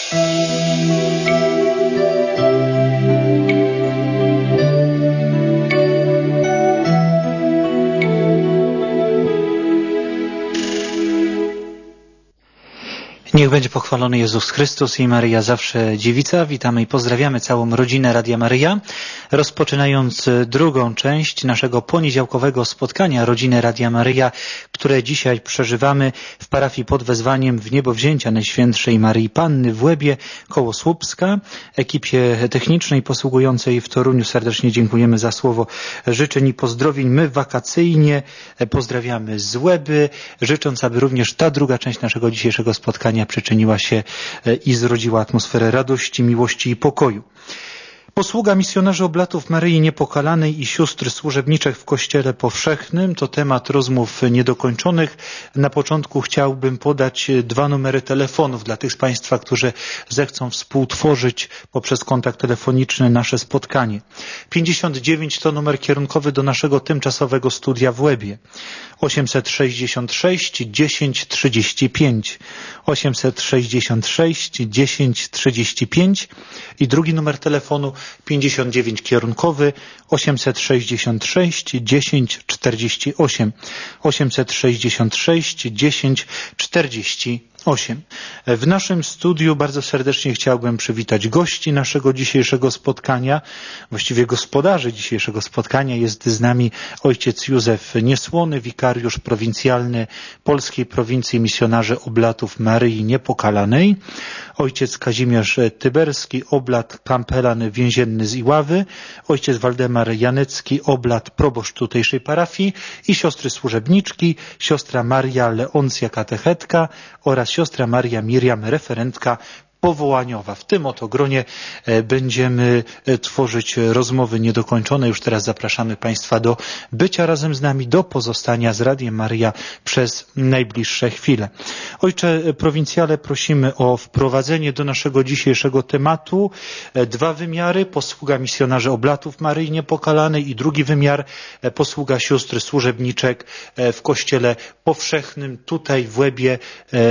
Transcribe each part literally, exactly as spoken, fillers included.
Niech będzie pochwalony Jezus Chrystus i Maryja zawsze dziewica. Witamy i pozdrawiamy całą rodzinę Radia Maryja. Rozpoczynając drugą część naszego poniedziałkowego spotkania rodziny Radia Maryja, które dzisiaj przeżywamy w parafii pod wezwaniem w niebowzięcia Najświętszej Maryi Panny w Łebie koło Słupska. Ekipie technicznej posługującej w Toruniu serdecznie dziękujemy za słowo życzeń i pozdrowień. My wakacyjnie pozdrawiamy z Łeby, życząc, aby również ta druga część naszego dzisiejszego spotkania przyczyniła się i zrodziła atmosferę radości, miłości i pokoju. Posługa misjonarzy oblatów Maryi Niepokalanej i sióstr służebniczych w Kościele Powszechnym to temat rozmów niedokończonych. Na początku chciałbym podać dwa numery telefonów dla tych z Państwa, którzy zechcą współtworzyć poprzez kontakt telefoniczny nasze spotkanie. pięćdziesiąt dziewięć to numer kierunkowy do naszego tymczasowego studia w Łebie. osiemset sześćdziesiąt sześć dziesięć trzydzieści pięć. osiemset sześćdziesiąt sześć dziesięć trzydzieści pięć i drugi numer telefonu pięćdziesiąt dziewięć kierunkowy osiemset sześćdziesiąt sześć dziesięć czterdzieści osiem. osiemset sześćdziesiąt sześć dziesięć czterdzieści osiem. W naszym studiu bardzo serdecznie chciałbym przywitać gości naszego dzisiejszego spotkania, właściwie gospodarzy dzisiejszego spotkania. Jest z nami ojciec Józef Niesłony, wikariusz prowincjalny Polskiej Prowincji Misjonarzy Oblatów Maryi Niepokalanej, ojciec Kazimierz Tyberski, oblat kampelan więzienny z Iławy, ojciec Waldemar Janecki, oblat proboszcz tutejszej parafii i siostry służebniczki, siostra Maria Leoncja katechetka oraz siostra Maria Miriam, referentka powołaniowa. W tym oto gronie będziemy tworzyć rozmowy niedokończone. Już teraz zapraszamy Państwa do bycia razem z nami, do pozostania z Radiem Maryja przez najbliższe chwile. Ojcze prowincjale, prosimy o wprowadzenie do naszego dzisiejszego tematu. Dwa wymiary, posługa misjonarzy oblatów Maryi Niepokalanej i drugi wymiar, posługa sióstr służebniczek w Kościele Powszechnym. Tutaj w Łebie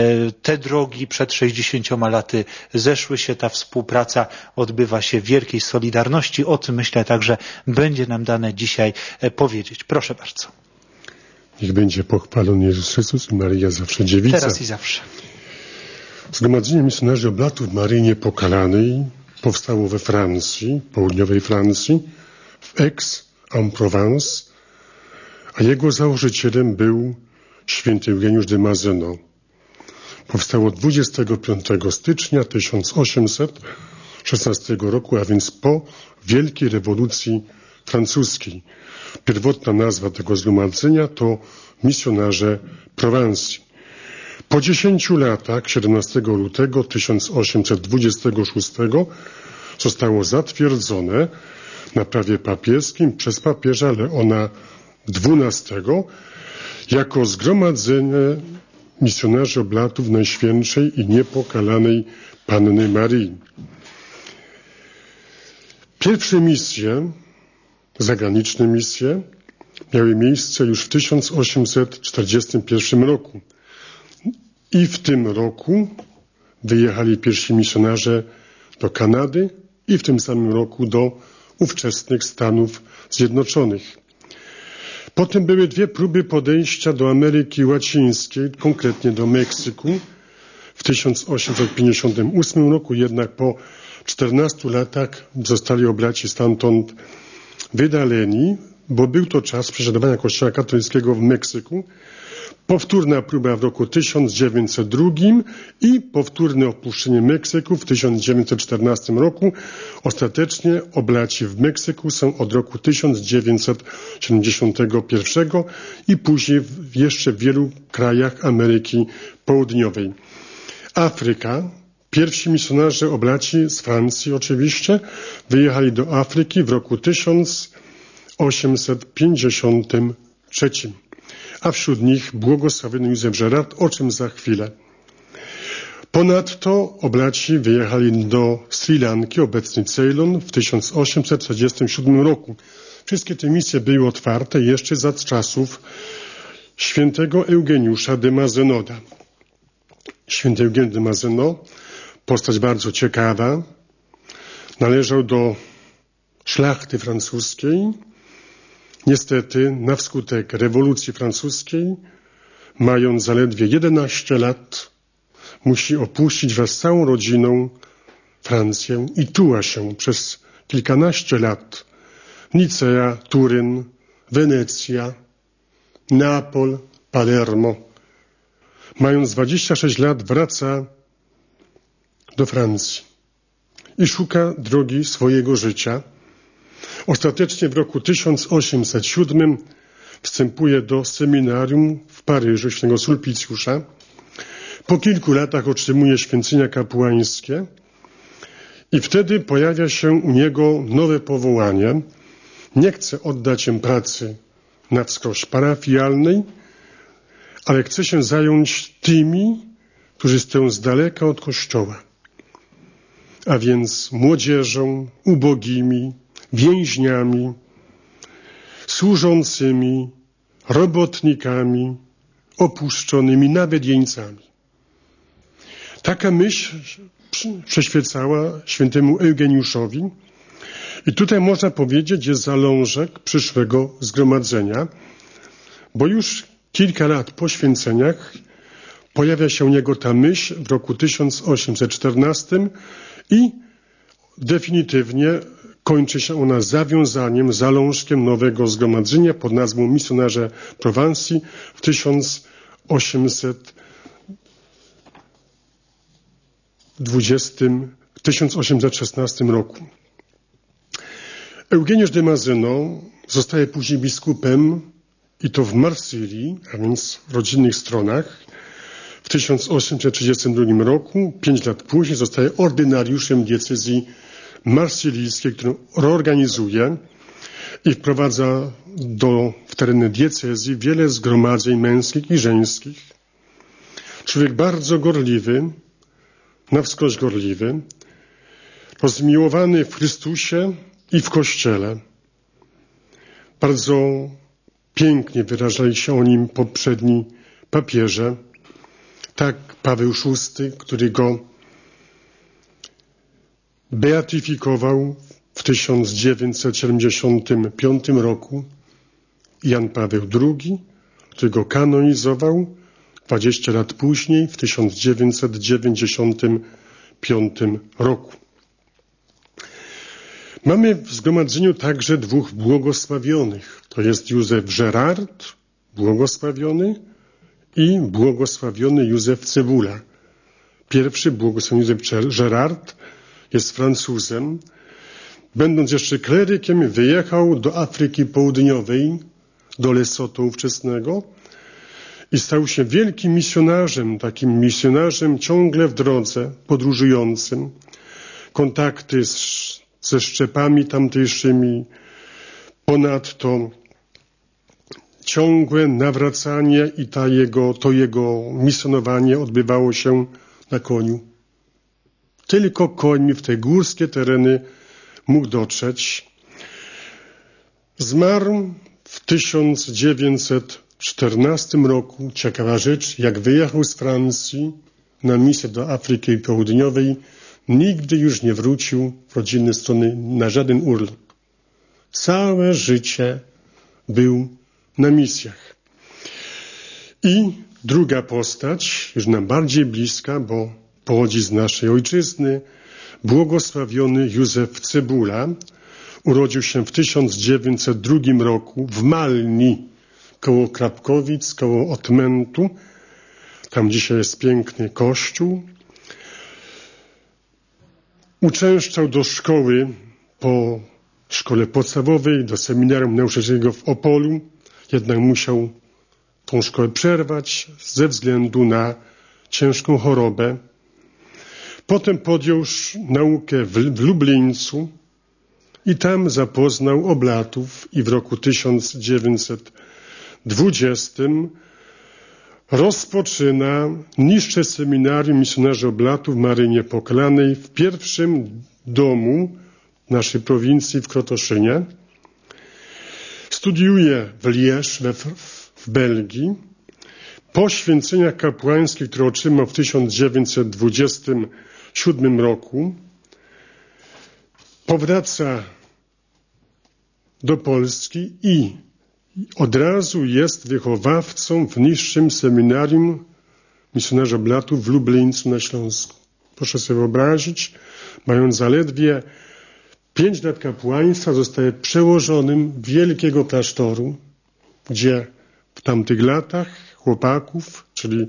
te drogi przed sześćdziesięcioma laty zeszły się, ta współpraca odbywa się w wielkiej solidarności. O tym, myślę, także będzie nam dane dzisiaj powiedzieć. Proszę bardzo. Niech będzie pochwalony Jezus Chrystus i Maryja zawsze dziewica. Teraz i zawsze. Zgromadzenie misjonarzy oblatów Maryi Niepokalanej powstało we Francji, południowej Francji, w Aix-en-Provence, a jego założycielem był święty Eugeniusz de Mazenod. Powstało dwudziestego piątego stycznia tysiąc osiemset szesnastego roku, a więc po Wielkiej Rewolucji Francuskiej. Pierwotna nazwa tego zgromadzenia to Misjonarze Prowansji. Po dziesięciu latach, siedemnastego lutego tysiąc osiemset dwudziestego szóstego, zostało zatwierdzone na prawie papieskim przez papieża Leona dwunastego jako zgromadzenie misjonarzy oblatów Najświętszej i Niepokalanej Panny Maryi. Pierwsze misje, zagraniczne misje, miały miejsce już w tysiąc osiemset czterdziestym pierwszym roku. I w tym roku wyjechali pierwsi misjonarze do Kanady i w tym samym roku do ówczesnych Stanów Zjednoczonych. Potem były dwie próby podejścia do Ameryki Łacińskiej, konkretnie do Meksyku. W tysiąc osiemset pięćdziesiątym ósmym roku jednak po czternastu latach zostali oblaci stamtąd wydaleni, bo był to czas prześladowania Kościoła katolickiego w Meksyku. Powtórna próba w roku tysiąc dziewięćset drugim i powtórne opuszczenie Meksyku w tysiąc dziewięćset czternastym roku. Ostatecznie oblaci w Meksyku są od roku tysiąc dziewięćset siedemdziesiątego pierwszego i później w jeszcze w wielu krajach Ameryki Południowej. Afryka. Pierwsi misjonarze oblaci z Francji oczywiście wyjechali do Afryki w roku tysiąc osiemset pięćdziesiątym trzecim. A wśród nich błogosławiony Józef Gerard, o czym za chwilę. Ponadto oblaci wyjechali do Sri Lanki, obecny Ceylon, w tysiąc osiemset czterdziestym siódmym roku. Wszystkie te misje były otwarte jeszcze za czasów świętego Eugeniusza de Mazenoda. Święty Eugen de Mazenod postać bardzo ciekawa. Należał do szlachty francuskiej. Niestety, na skutek rewolucji francuskiej, mając zaledwie jedenaście lat, musi opuścić wraz z całą rodziną Francję i tuła się przez kilkanaście lat. Nicea, Turyn, Wenecja, Neapol, Palermo. Mając dwadzieścia sześć lat wraca do Francji i szuka drogi swojego życia. Ostatecznie w roku tysiąc osiemset siódmym wstępuje do seminarium w Paryżu świętego Sulpicjusza. Po kilku latach otrzymuje święcenia kapłańskie i wtedy pojawia się u niego nowe powołanie. Nie chce oddać się pracy na wskroś parafialnej, ale chce się zająć tymi, którzy stoją z daleka od Kościoła, a więc młodzieżą, ubogimi, więźniami, służącymi, robotnikami, opuszczonymi, nawet jeńcami. Taka myśl przeświecała świętemu Eugeniuszowi i tutaj można powiedzieć jest zalążek przyszłego zgromadzenia, bo już kilka lat po święceniach pojawia się u niego ta myśl w roku tysiąc osiemset czternastym i definitywnie kończy się ona zawiązaniem, zalążkiem nowego zgromadzenia pod nazwą Misjonarze Prowansji w tysiąc osiemset dwudziestym, tysiąc osiemset szesnastym roku. Eugeniusz de Mazenod zostaje później biskupem i to w Marsylii, a więc w rodzinnych stronach. W tysiąc osiemset trzydziestym drugim roku, pięć lat później, zostaje ordynariuszem diecezji marsylijskiej, którą reorganizuje i wprowadza do, w tereny diecezji wiele zgromadzeń męskich i żeńskich. Człowiek bardzo gorliwy, na wskroś gorliwy, rozmiłowany w Chrystusie i w Kościele. Bardzo pięknie wyrażali się o nim poprzedni papieże. Tak Paweł szósty, który go beatyfikował w tysiąc dziewięćset siedemdziesiątym piątym roku. Jan Paweł drugi, który go kanonizował dwadzieścia lat później, w tysiąc dziewięćset dziewięćdziesiątym piątym roku. Mamy w zgromadzeniu także dwóch błogosławionych. To jest Józef Gérard, błogosławiony, i błogosławiony Józef Cebula. Pierwszy, błogosławiony Józef Gérard, jest Francuzem. Będąc jeszcze klerykiem, wyjechał do Afryki Południowej, do Lesoto ówczesnego i stał się wielkim misjonarzem, takim misjonarzem ciągle w drodze, podróżującym. Kontakty z, ze szczepami tamtejszymi, ponadto ciągłe nawracanie i ta jego, to jego misjonowanie odbywało się na koniu. Tylko końmi w te górskie tereny mógł dotrzeć. Zmarł w tysiąc dziewięćset czternastym roku. Ciekawa rzecz, jak wyjechał z Francji na misję do Afryki Południowej, nigdy już nie wrócił w rodzinne strony na żaden urlop. Całe życie był na misjach. I druga postać, już nam bardziej bliska, bo pochodzi z naszej ojczyzny, błogosławiony Józef Cebula. Urodził się w tysiąc dziewięćset drugim roku w Malni, koło Krapkowic, koło Otmentu. Tam dzisiaj jest piękny kościół. Uczęszczał do szkoły po szkole podstawowej, do seminarium nauczycielskiego w Opolu. Jednak musiał tą szkołę przerwać ze względu na ciężką chorobę. Potem podjął naukę w, w Lublińcu i tam zapoznał oblatów i w roku tysiąc dziewięćset dwudziestym rozpoczyna niższe seminarium misjonarzy oblatów w Marynie Poklanej w pierwszym domu naszej prowincji w Krotoszynie. Studiuje w Liège we, w Belgii. Po święceniach kapłańskich, które otrzymał w tysiąc dziewięćset dwudziestym siódmym roku powraca do Polski i od razu jest wychowawcą w niższym seminarium misjonarzy oblatów w Lublińcu na Śląsku. Proszę sobie wyobrazić, mając zaledwie pięć lat kapłaństwa, zostaje przełożonym wielkiego klasztoru, gdzie w tamtych latach chłopaków, czyli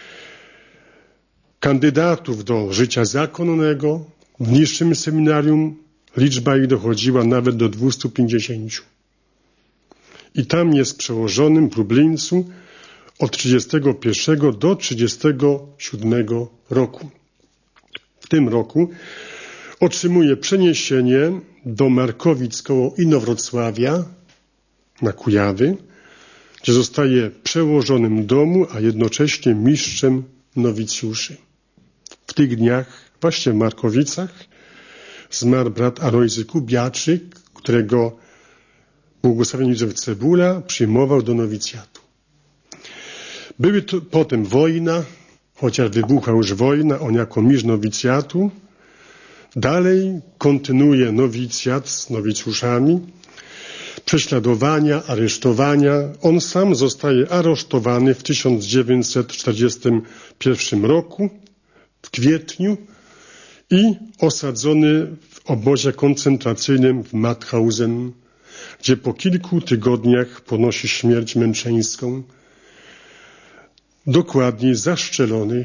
kandydatów do życia zakonnego w niższym seminarium, liczba ich dochodziła nawet do dwustu pięćdziesięciu. I tam jest przełożonym w Lublińcu od trzydziestego pierwszego do trzydziestego siódmego roku. W tym roku otrzymuje przeniesienie do Markowic koło Inowrocławia na Kujawy, gdzie zostaje przełożonym domu, a jednocześnie mistrzem nowicjuszy. W tych dniach, właśnie w Markowicach, zmarł brat Alojzy Kubiaczyk, którego błogosławiony Józef Cebula przyjmował do nowicjatu. Były tu potem wojna, chociaż wybuchła już wojna, on jako mistrz nowicjatu dalej kontynuuje nowicjat z nowicjuszami, prześladowania, aresztowania. On sam zostaje aresztowany w tysiąc dziewięćset czterdziestym pierwszym roku, w kwietniu, i osadzony w obozie koncentracyjnym w Mauthausen, gdzie po kilku tygodniach ponosi śmierć męczeńską, dokładniej zaszczelony.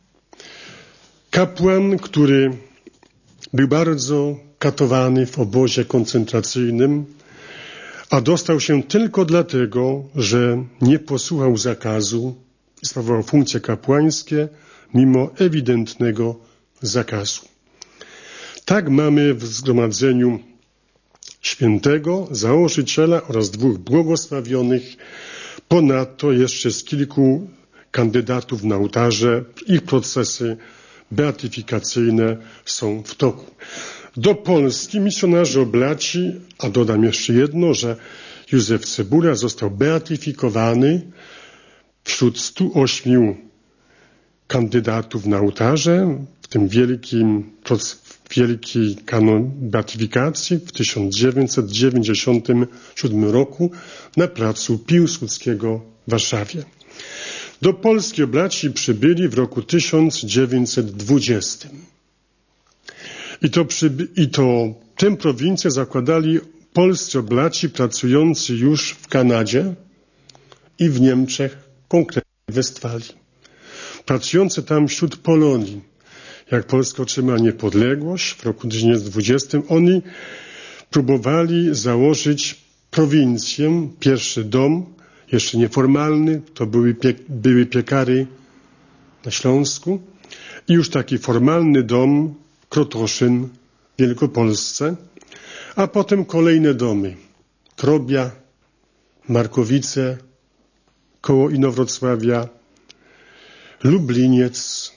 Kapłan, który był bardzo katowany w obozie koncentracyjnym, a dostał się tylko dlatego, że nie posłuchał zakazu i sprawował funkcje kapłańskie mimo ewidentnego zakazu. Tak mamy w zgromadzeniu świętego, założyciela oraz dwóch błogosławionych, ponadto jeszcze z kilku kandydatów na ołtarze. Ich procesy beatyfikacyjne są w toku. Do Polski misjonarze oblaci, a dodam jeszcze jedno, że Józef Cebula został beatyfikowany wśród stu ośmiu kandydatów na ołtarze w tym wielkim, wielkiej kanon beatyfikacji w tysiąc dziewięćset dziewięćdziesiątym siódmym roku na placu Piłsudskiego w Warszawie. Do Polski oblaci przybyli w roku tysiąc dziewięćset dwudziestym. I to, przyby, i to tę prowincję zakładali polscy oblaci pracujący już w Kanadzie i w Niemczech, konkretnie w Westfalii. Pracujący tam wśród Polonii. Jak Polska otrzymała niepodległość w roku tysiąc dziewięćset dwudziestym, oni próbowali założyć prowincję, pierwszy dom, jeszcze nieformalny, to były, pie, były piekary na Śląsku, i już taki formalny dom Krotoszyn w Wielkopolsce, a potem kolejne domy. Trobia, Markowice, koło Inowrocławia, Lubliniec,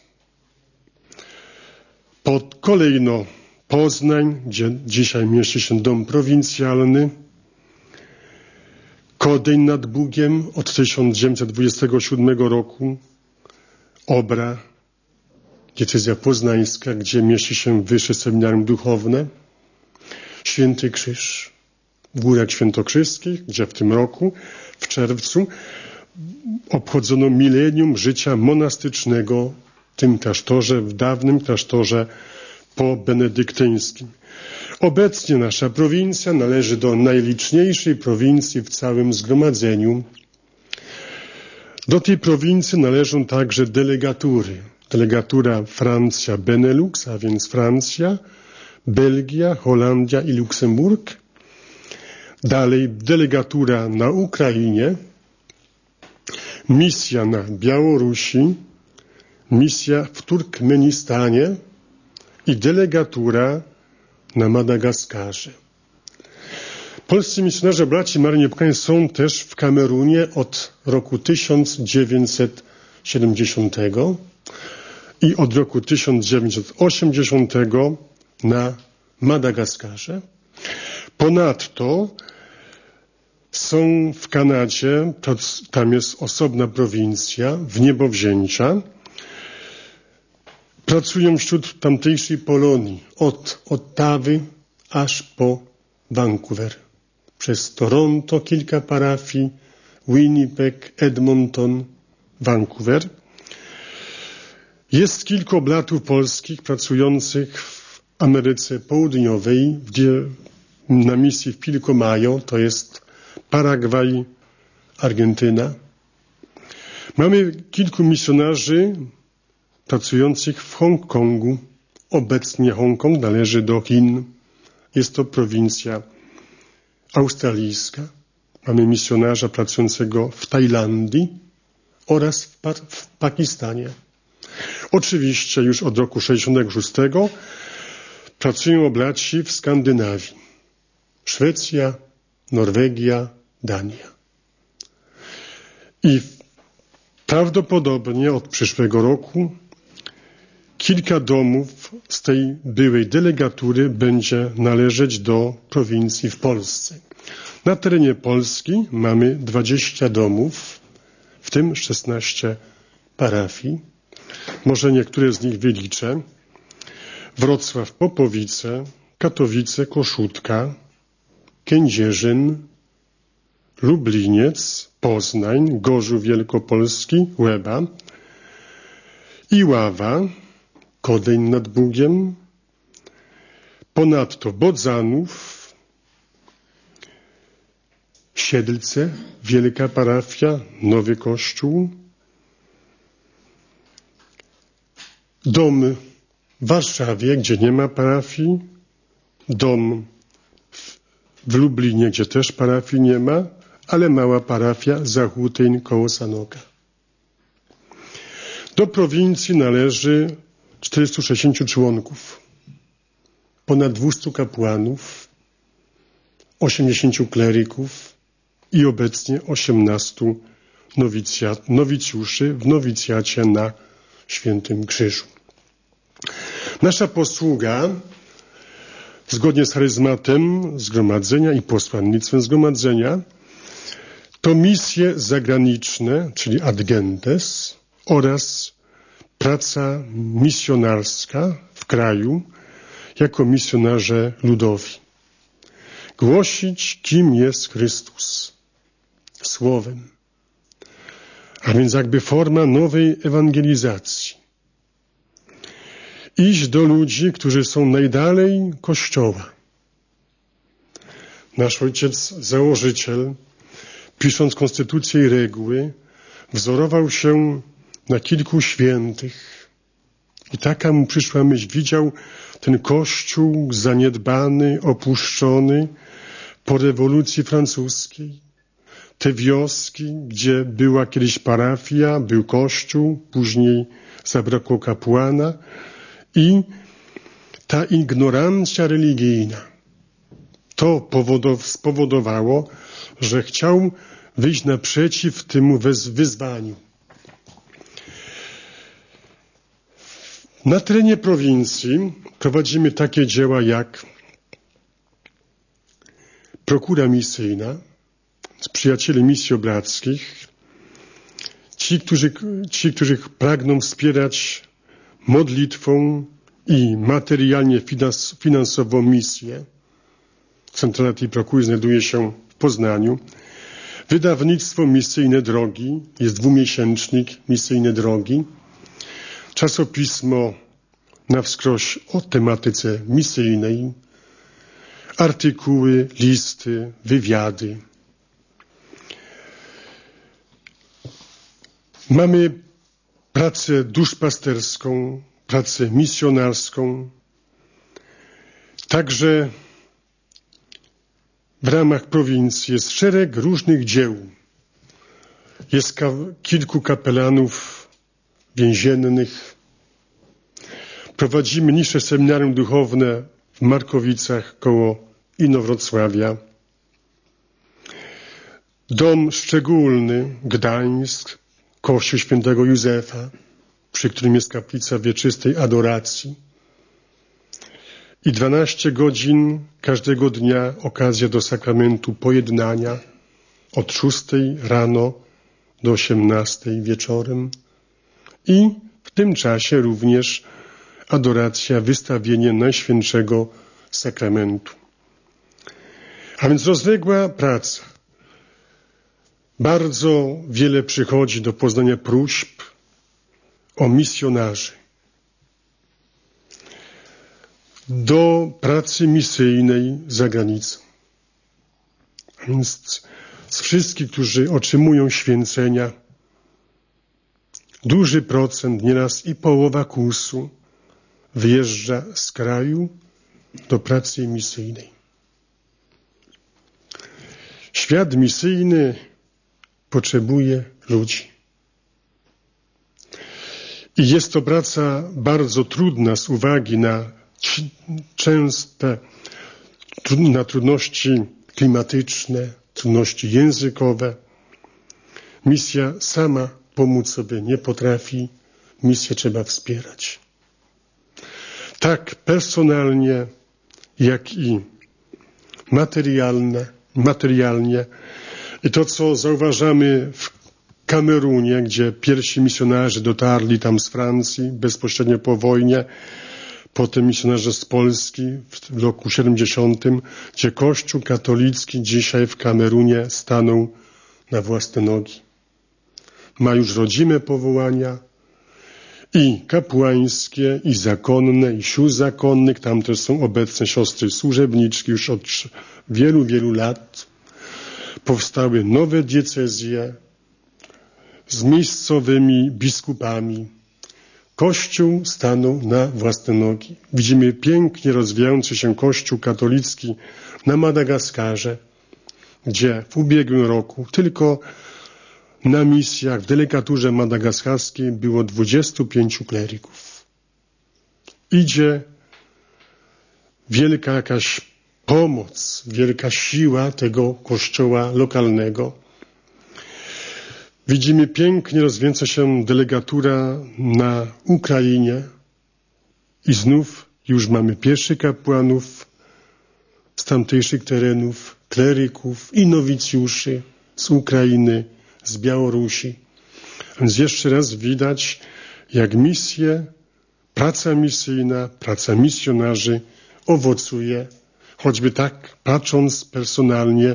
pod kolejno Poznań, gdzie dzisiaj mieści się dom prowincjalny, Kodyń nad Bugiem od tysiąc dziewięćset dwudziestego siódmego roku, Obra, diecezja poznańska, gdzie mieści się Wyższe Seminarium Duchowne, Święty Krzyż w Górach Świętokrzyskich, gdzie w tym roku, w czerwcu, obchodzono milenium życia monastycznego w tym klasztorze, w dawnym klasztorze pobenedyktyńskim. Obecnie nasza prowincja należy do najliczniejszej prowincji w całym zgromadzeniu. Do tej prowincji należą także delegatury. Delegatura Francja Benelux, a więc Francja, Belgia, Holandia i Luksemburg. Dalej delegatura na Ukrainie, misja na Białorusi, misja w Turkmenistanie i delegatura na Madagaskarze. Polscy misjonarze braci Maryi Niepokalanej są też w Kamerunie od roku tysiąc dziewięćset siedemdziesiątego i od roku tysiąc dziewięćset osiemdziesiątego na Madagaskarze. Ponadto są w Kanadzie, tam jest osobna prowincja w Niebowzięcia, pracują wśród tamtejszej Polonii, od Ottawy aż po Vancouver. Przez Toronto kilka parafii, Winnipeg, Edmonton, Vancouver. Jest kilku oblatów polskich pracujących w Ameryce Południowej, gdzie na misji w Pilcomayo, to jest Paragwaj, Argentyna. Mamy kilku misjonarzy pracujących w Hongkongu. Obecnie Hongkong należy do Chin. Jest to prowincja australijska. Mamy misjonarza pracującego w Tajlandii oraz w, pa- w Pakistanie. Oczywiście już od roku sześćdziesiątego szóstego pracują oblaci w Skandynawii. Szwecja, Norwegia, Dania. I prawdopodobnie od przyszłego roku kilka domów z tej byłej delegatury będzie należeć do prowincji w Polsce. Na terenie Polski mamy dwadzieścia domów, w tym szesnaście parafii. Może niektóre z nich wyliczę. Wrocław, Popowice, Katowice, Koszutka, Kędzierzyn, Lubliniec, Poznań, Gorzów Wielkopolski, Łeba, Iława, Kodyń nad Bugiem, ponadto Bodzanów, Siedlce, Wielka Parafia, Nowy Kościół, dom w Warszawie, gdzie nie ma parafii, dom w, w Lublinie, gdzie też parafii nie ma, ale mała parafia Zachótyń koło Sanoka. Do prowincji należy czterystu sześćdziesięciu członków, ponad dwustu kapłanów, osiemdziesięciu kleryków i obecnie osiemnastu nowicjat, nowicjuszy w nowicjacie na Świętym Krzyżu. Nasza posługa, zgodnie z charyzmatem zgromadzenia i posłannictwem zgromadzenia, to misje zagraniczne, czyli ad gentes, oraz praca misjonarska w kraju jako misjonarze ludowi. Głosić, kim jest Chrystus, słowem. A więc jakby forma nowej ewangelizacji. Iść do ludzi, którzy są najdalej Kościoła. Nasz ojciec założyciel, pisząc konstytucję i reguły, wzorował się na kilku świętych. I taka mu przyszła myśl. Widział ten Kościół zaniedbany, opuszczony po rewolucji francuskiej. Te wioski, gdzie była kiedyś parafia, był kościół, później zabrakło kapłana i ta ignorancja religijna. To spowodowało, że chciał wyjść naprzeciw temu wyzwaniu. Na terenie prowincji prowadzimy takie dzieła jak prokura misyjna, przyjaciele misji oblackich, ci którzy, ci, którzy pragną wspierać modlitwą i materialnie finansowo misję. Centrala tej prokury znajduje się w Poznaniu. Wydawnictwo Misyjne Drogi, jest dwumiesięcznik Misyjne Drogi. Czasopismo na wskroś o tematyce misyjnej. Artykuły, listy, wywiady. Mamy pracę duszpasterską, pracę misjonarską. Także w ramach prowincji jest szereg różnych dzieł. Jest ka- kilku kapelanów więziennych. Prowadzimy niższe seminarium duchowne w Markowicach koło Inowrocławia. Dom szczególny, Gdańsk, Kościół Świętego Józefa, przy którym jest kaplica wieczystej adoracji. I dwanaście godzin każdego dnia okazja do sakramentu pojednania od szóstej rano do osiemnastej wieczorem. I w tym czasie również adoracja, wystawienie Najświętszego Sakramentu. A więc rozległa praca. Bardzo wiele przychodzi do poznania próśb o misjonarzy. Do pracy misyjnej za granicą. A więc z wszystkich, którzy otrzymują święcenia, duży procent, nieraz i połowa kursu wyjeżdża z kraju do pracy misyjnej. Świat misyjny potrzebuje ludzi. I jest to praca bardzo trudna z uwagi na częste na trudności klimatyczne, trudności językowe. Misja sama pomóc sobie nie potrafi. Misję trzeba wspierać. Tak personalnie, jak i materialne, materialnie. I to, co zauważamy w Kamerunie, gdzie pierwsi misjonarze dotarli tam z Francji bezpośrednio po wojnie, potem misjonarze z Polski w roku siedemdziesiątym, gdzie Kościół katolicki dzisiaj w Kamerunie stanął na własne nogi. Ma już rodzime powołania i kapłańskie, i zakonne, i sióstr zakonnych. Tam też są obecne siostry służebniczki już od wielu, wielu lat. Powstały nowe diecezje z miejscowymi biskupami. Kościół stanął na własne nogi. Widzimy pięknie rozwijający się Kościół katolicki na Madagaskarze, gdzie w ubiegłym roku tylko na misjach w delegaturze madagaskarskiej było dwudziestu pięciu kleryków. Idzie wielka jakaś pomoc, wielka siła tego kościoła lokalnego. Widzimy pięknie rozwijająca się delegatura na Ukrainie i znów już mamy pierwszych kapłanów z tamtejszych terenów, kleryków i nowicjuszy z Ukrainy, z Białorusi. A więc jeszcze raz widać, jak misje, praca misyjna, praca misjonarzy owocuje, choćby tak patrząc personalnie,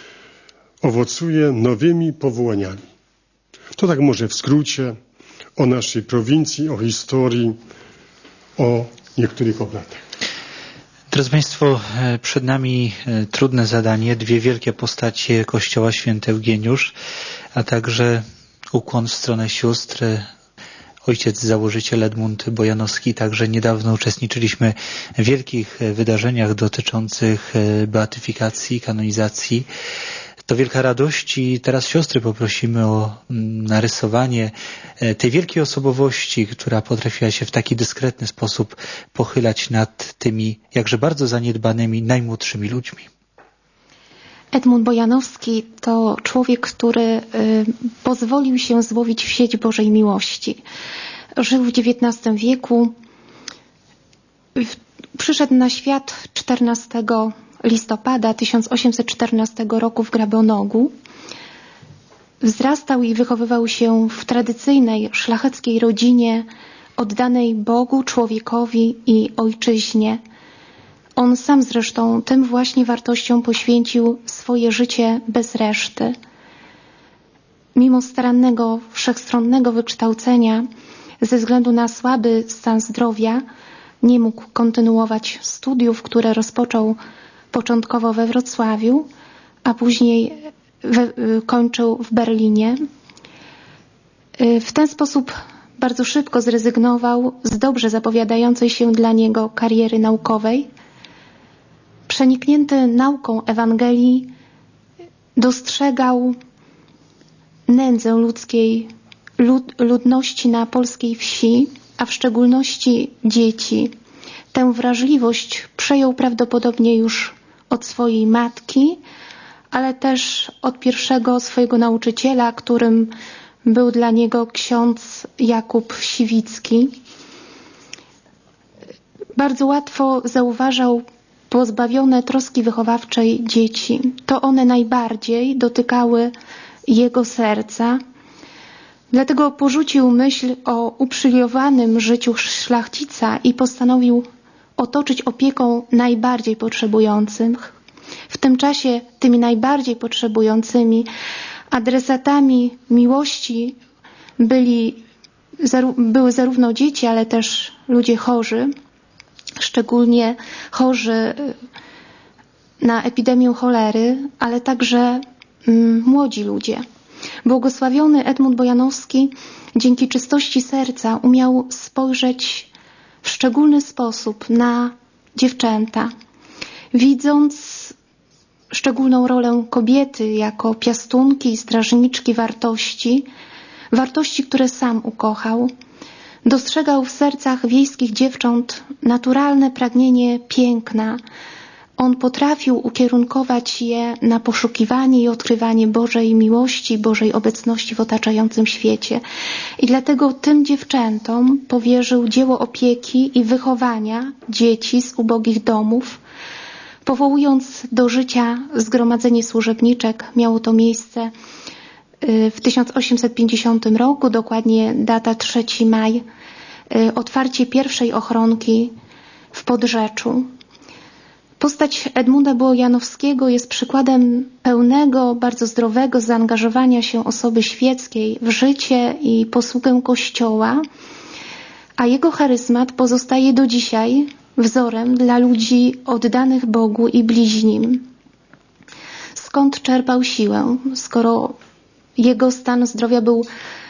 owocuje nowymi powołaniami. To tak może w skrócie o naszej prowincji, o historii, o niektórych obradach. Drodzy Państwo, przed nami trudne zadanie, dwie wielkie postacie Kościoła Święty Eugeniusz, a także ukłon w stronę sióstr, ojciec założyciel Edmund Bojanowski. Także niedawno uczestniczyliśmy w wielkich wydarzeniach dotyczących beatyfikacji, kanonizacji. To wielka radość i teraz siostry poprosimy o narysowanie tej wielkiej osobowości, która potrafiła się w taki dyskretny sposób pochylać nad tymi jakże bardzo zaniedbanymi, najmłodszymi ludźmi. Edmund Bojanowski to człowiek, który y, pozwolił się złowić w sieć Bożej miłości. Żył w dziewiętnastym wieku. W, przyszedł na świat czternastego listopada tysiąc osiemset czternastego roku w Grabonogu. Wzrastał i wychowywał się w tradycyjnej, szlacheckiej rodzinie oddanej Bogu, człowiekowi i ojczyźnie. On sam zresztą tym właśnie wartościom poświęcił swoje życie bez reszty. Mimo starannego, wszechstronnego wykształcenia, ze względu na słaby stan zdrowia, nie mógł kontynuować studiów, które rozpoczął początkowo we Wrocławiu, a później we, kończył w Berlinie. W ten sposób bardzo szybko zrezygnował z dobrze zapowiadającej się dla niego kariery naukowej. Przeniknięty nauką Ewangelii dostrzegał nędzę ludzkiej lud, ludności na polskiej wsi, a w szczególności dzieci. Tę wrażliwość przejął prawdopodobnie już od swojej matki, ale też od pierwszego swojego nauczyciela, którym był dla niego ksiądz Jakub Siwicki. Bardzo łatwo zauważał pozbawione troski wychowawczej dzieci. To one najbardziej dotykały jego serca. Dlatego porzucił myśl o uprzywilejowanym życiu szlachcica i postanowił otoczyć opieką najbardziej potrzebujących. W tym czasie tymi najbardziej potrzebującymi adresatami miłości byli, były zarówno dzieci, ale też ludzie chorzy, szczególnie chorzy na epidemię cholery, ale także mm, młodzi ludzie. Błogosławiony Edmund Bojanowski dzięki czystości serca umiał spojrzeć w szczególny sposób na dziewczęta, widząc szczególną rolę kobiety jako piastunki i strażniczki wartości, wartości, które sam ukochał. Dostrzegał w sercach wiejskich dziewcząt naturalne pragnienie piękna. On potrafił ukierunkować je na poszukiwanie i odkrywanie Bożej miłości, Bożej obecności w otaczającym świecie. I dlatego tym dziewczętom powierzył dzieło opieki i wychowania dzieci z ubogich domów, powołując do życia zgromadzenie służebniczek. Miało to miejsce w tysiąc osiemset pięćdziesiątym roku, dokładnie data trzeciego maja, otwarcie pierwszej ochronki w Podrzeczu. Postać Edmunda Bojanowskiego jest przykładem pełnego, bardzo zdrowego zaangażowania się osoby świeckiej w życie i posługę Kościoła, a jego charyzmat pozostaje do dzisiaj wzorem dla ludzi oddanych Bogu i bliźnim. Skąd czerpał siłę, skoro jego stan zdrowia był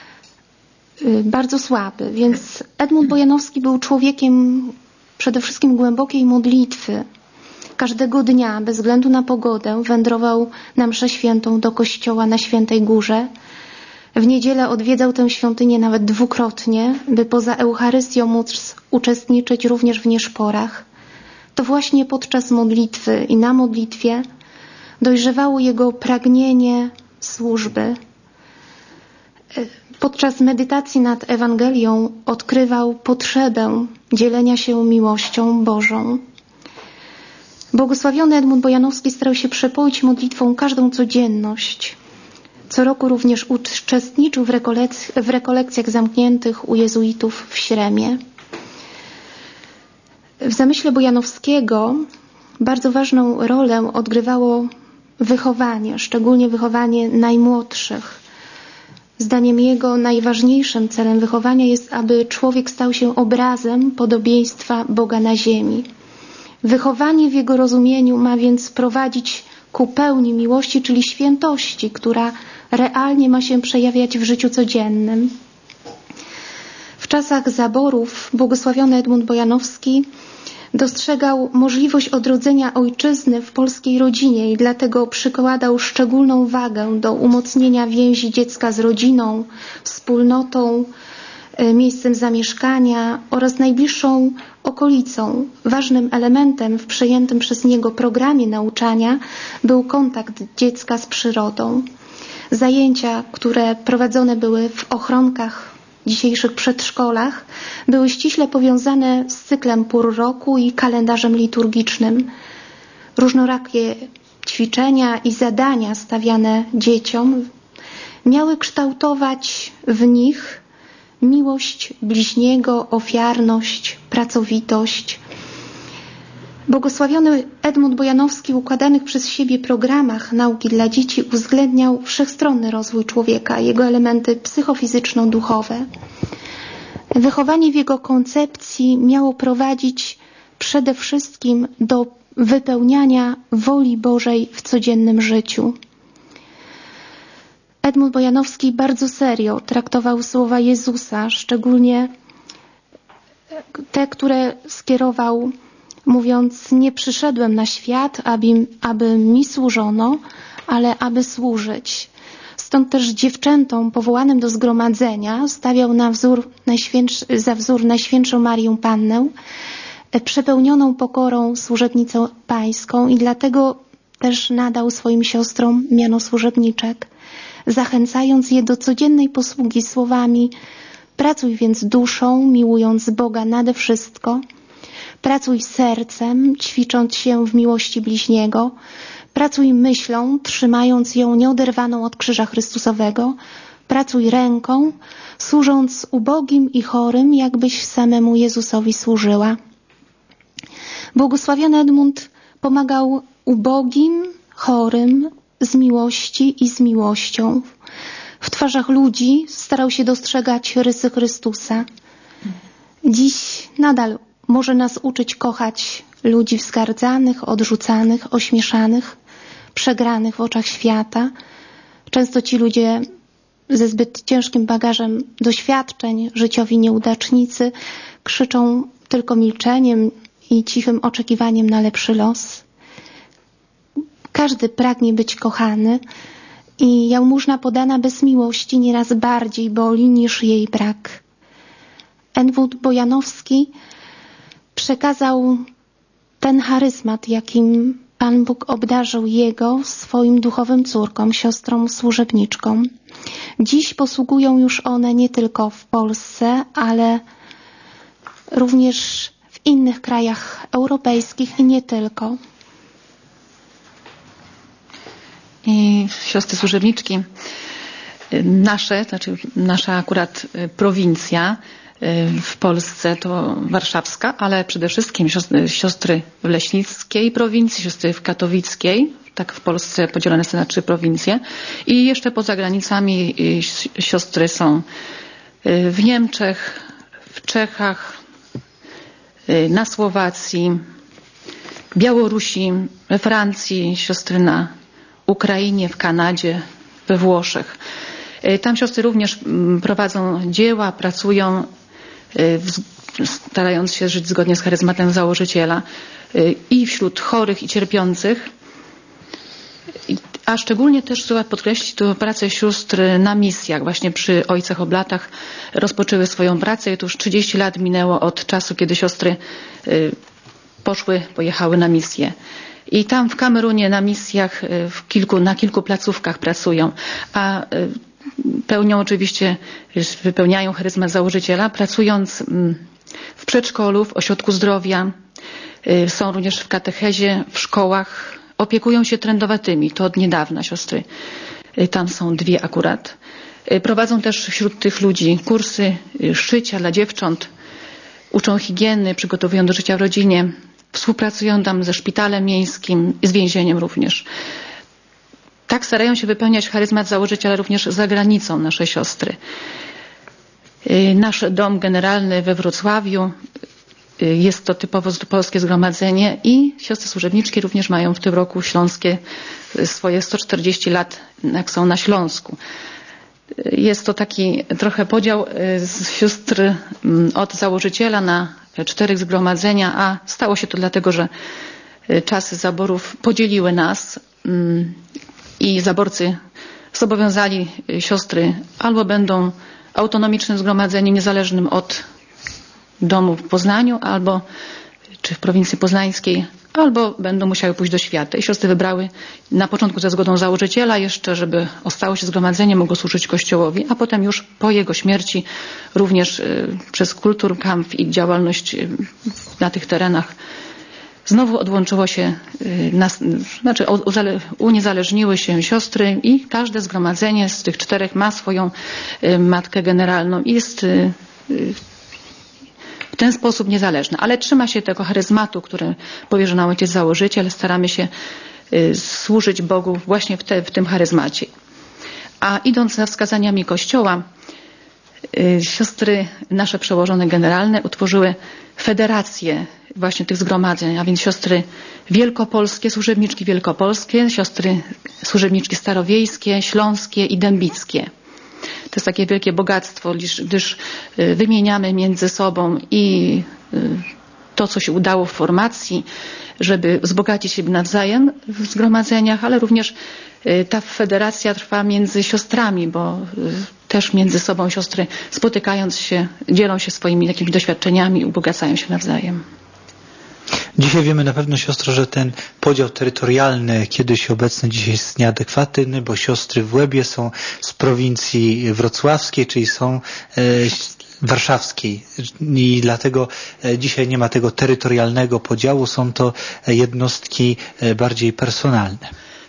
bardzo słaby? Więc Edmund Bojanowski był człowiekiem przede wszystkim głębokiej modlitwy. Każdego dnia, bez względu na pogodę, wędrował na mszę świętą do kościoła na Świętej Górze. W niedzielę odwiedzał tę świątynię nawet dwukrotnie, by poza Eucharystią móc uczestniczyć również w nieszporach. To właśnie podczas modlitwy i na modlitwie dojrzewało jego pragnienie służby. Podczas medytacji nad Ewangelią odkrywał potrzebę dzielenia się miłością Bożą. Błogosławiony Edmund Bojanowski starał się przepoić modlitwą każdą codzienność. Co roku również uczestniczył w, rekolek- w rekolekcjach zamkniętych u jezuitów w Śremie. W zamyśle Bojanowskiego bardzo ważną rolę odgrywało wychowanie, szczególnie wychowanie najmłodszych. Zdaniem jego najważniejszym celem wychowania jest, aby człowiek stał się obrazem podobieństwa Boga na ziemi. Wychowanie w jego rozumieniu ma więc prowadzić ku pełni miłości, czyli świętości, która realnie ma się przejawiać w życiu codziennym. W czasach zaborów błogosławiony Edmund Bojanowski dostrzegał możliwość odrodzenia ojczyzny w polskiej rodzinie i dlatego przykładał szczególną wagę do umocnienia więzi dziecka z rodziną, wspólnotą, miejscem zamieszkania oraz najbliższą okolicą. Ważnym elementem w przejętym przez niego programie nauczania był kontakt dziecka z przyrodą. Zajęcia, które prowadzone były w ochronkach dzisiejszych przedszkolach, były ściśle powiązane z cyklem pór roku i kalendarzem liturgicznym. Różnorakie ćwiczenia i zadania stawiane dzieciom miały kształtować w nich miłość bliźniego, ofiarność, pracowitość. Błogosławiony Edmund Bojanowski w układanych przez siebie programach nauki dla dzieci uwzględniał wszechstronny rozwój człowieka, jego elementy psychofizyczno-duchowe. Wychowanie w jego koncepcji miało prowadzić przede wszystkim do wypełniania woli Bożej w codziennym życiu. Edmund Bojanowski bardzo serio traktował słowa Jezusa, szczególnie te, które skierował, mówiąc: nie przyszedłem na świat, aby, aby mi służono, ale aby służyć. Stąd też dziewczętom powołanym do zgromadzenia stawiał na wzór za wzór Najświętszą Marię Pannę, przepełnioną pokorą służebnicę pańską, i dlatego też nadał swoim siostrom miano służebniczek, zachęcając je do codziennej posługi słowami: pracuj więc duszą, miłując Boga nade wszystko, pracuj sercem, ćwicząc się w miłości bliźniego, pracuj myślą, trzymając ją nieoderwaną od krzyża Chrystusowego, pracuj ręką, służąc ubogim i chorym, jakbyś samemu Jezusowi służyła. Błogosławiony Edmund pomagał ubogim, chorym, z miłości i z miłością. W twarzach ludzi starał się dostrzegać rysy Chrystusa. Dziś nadal może nas uczyć kochać ludzi wzgardzanych, odrzucanych, ośmieszanych, przegranych w oczach świata. Często ci ludzie ze zbyt ciężkim bagażem doświadczeń, życiowi nieudacznicy, krzyczą tylko milczeniem i cichym oczekiwaniem na lepszy los. Każdy pragnie być kochany i jałmużna podana bez miłości nieraz bardziej boli niż jej brak. Edmund Bojanowski przekazał ten charyzmat, jakim Pan Bóg obdarzył jego swoim duchowym córkom, siostrom służebniczkom. Dziś posługują już one nie tylko w Polsce, ale również w innych krajach europejskich i nie tylko. I siostry służebniczki, nasze, znaczy nasza akurat prowincja w Polsce to warszawska, ale przede wszystkim siostry, siostry w leśnickiej prowincji, siostry w katowickiej, tak w Polsce podzielone są na trzy prowincje i jeszcze poza granicami siostry są w Niemczech, w Czechach, na Słowacji, Białorusi, we Francji, siostry na Ukrainie, w Kanadzie, we Włoszech. Tam siostry również prowadzą dzieła, pracują, starając się żyć zgodnie z charyzmatem założyciela i wśród chorych i cierpiących. A szczególnie też trzeba podkreślić to pracę sióstr na misjach. Właśnie przy Ojcach Oblatach rozpoczęły swoją pracę i to już trzydzieści lat minęło od czasu, kiedy siostry poszły, pojechały na misję. I tam w Kamerunie na misjach w kilku, na kilku placówkach pracują, a pełnią oczywiście, wypełniają charyzmat założyciela, pracując w przedszkolu, w ośrodku zdrowia, są również w katechezie, w szkołach, opiekują się trędowatymi, to od niedawna siostry, tam są dwie akurat. Prowadzą też wśród tych ludzi kursy szycia dla dziewcząt, uczą higieny, przygotowują do życia w rodzinie, współpracują tam ze szpitalem miejskim i z więzieniem również. Tak starają się wypełniać charyzmat założyciela również za granicą nasze siostry. Nasz dom generalny we Wrocławiu, jest to typowo polskie zgromadzenie i siostry służebniczki również mają w tym roku śląskie swoje sto czterdzieści lat, jak są na Śląsku. Jest to taki trochę podział z sióstr od założyciela na czterech zgromadzenia, a stało się to dlatego, że czasy zaborów podzieliły nas i zaborcy zobowiązali siostry albo będą autonomicznym zgromadzeniem niezależnym od domu w Poznaniu, albo czy w prowincji poznańskiej, albo będą musiały pójść do świata. I siostry wybrały na początku za zgodą założyciela jeszcze, żeby ostało się zgromadzenie, mogło służyć Kościołowi, a potem już po jego śmierci również przez Kulturkampf i działalność na tych terenach znowu odłączyło się, nas, znaczy uniezależniły się siostry i każde zgromadzenie z tych czterech ma swoją matkę generalną i jest w ten sposób niezależne, ale trzyma się tego charyzmatu, który powierzył nam ojciec założyciel. Staramy się służyć Bogu właśnie w, te, w tym charyzmacie. A idąc za wskazaniami Kościoła, siostry nasze przełożone generalne utworzyły federację właśnie tych zgromadzeń, a więc siostry wielkopolskie, służebniczki wielkopolskie, siostry służebniczki starowiejskie, śląskie i dębickie. To jest takie wielkie bogactwo, gdyż wymieniamy między sobą i to, co się udało w formacji, żeby wzbogacić się nawzajem w zgromadzeniach, ale również ta federacja trwa między siostrami, bo też między sobą siostry spotykając się, dzielą się swoimi jakimiś doświadczeniami, ubogacają się nawzajem. Dzisiaj wiemy na pewno, siostro, że ten podział terytorialny, kiedyś obecny, dzisiaj jest nieadekwatny, bo siostry w Łebie są z prowincji wrocławskiej, czyli są e, warszawskiej i dlatego dzisiaj nie ma tego terytorialnego podziału, są to jednostki bardziej personalne.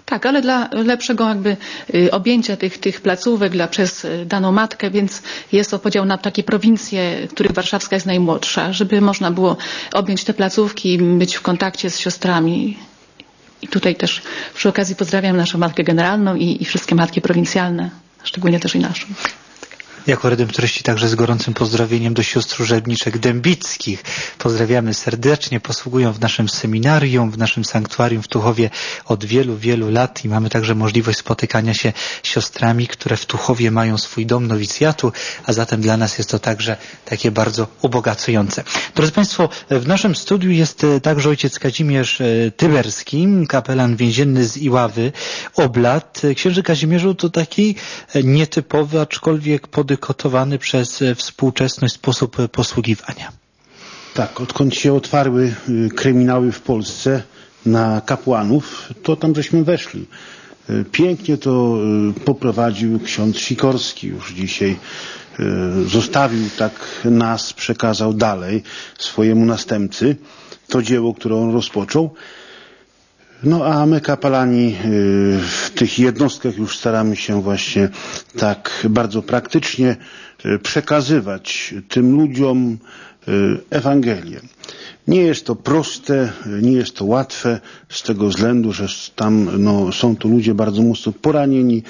Tak, ale dla lepszego jakby y, objęcia tych, tych placówek dla, przez y, daną matkę, więc jest to podział na takie prowincje, których warszawska jest najmłodsza, żeby można było objąć te placówki i być w kontakcie z siostrami. I tutaj też przy okazji pozdrawiam naszą Matkę Generalną i, i wszystkie matki prowincjalne, szczególnie też i naszą. Jako redemptoryści także z gorącym pozdrowieniem do sióstr rzeźniczek dębickich. Pozdrawiamy serdecznie, posługują w naszym seminarium, w naszym sanktuarium w Tuchowie od wielu, wielu lat i mamy także możliwość spotykania się z siostrami, które w Tuchowie mają swój dom nowicjatu, a zatem dla nas jest to także takie bardzo ubogacujące. Drodzy Państwo, w naszym studiu jest także ojciec Kazimierz Tyberski, kapelan więzienny z Iławy, Oblat. Księże Kazimierzu, to taki nietypowy, aczkolwiek podykowany przez współczesność sposób posługiwania. Tak, odkąd się otwarły kryminały w Polsce na kapłanów, to tam żeśmy weszli. Pięknie to poprowadził ksiądz Sikorski już dzisiaj. Zostawił tak nas, przekazał dalej swojemu następcy to dzieło, które on rozpoczął. No a my kapelani w tych jednostkach już staramy się właśnie tak bardzo praktycznie przekazywać tym ludziom Ewangelię. Nie jest to proste, nie jest to łatwe z tego względu, że tam no, są to ludzie bardzo mocno poranieni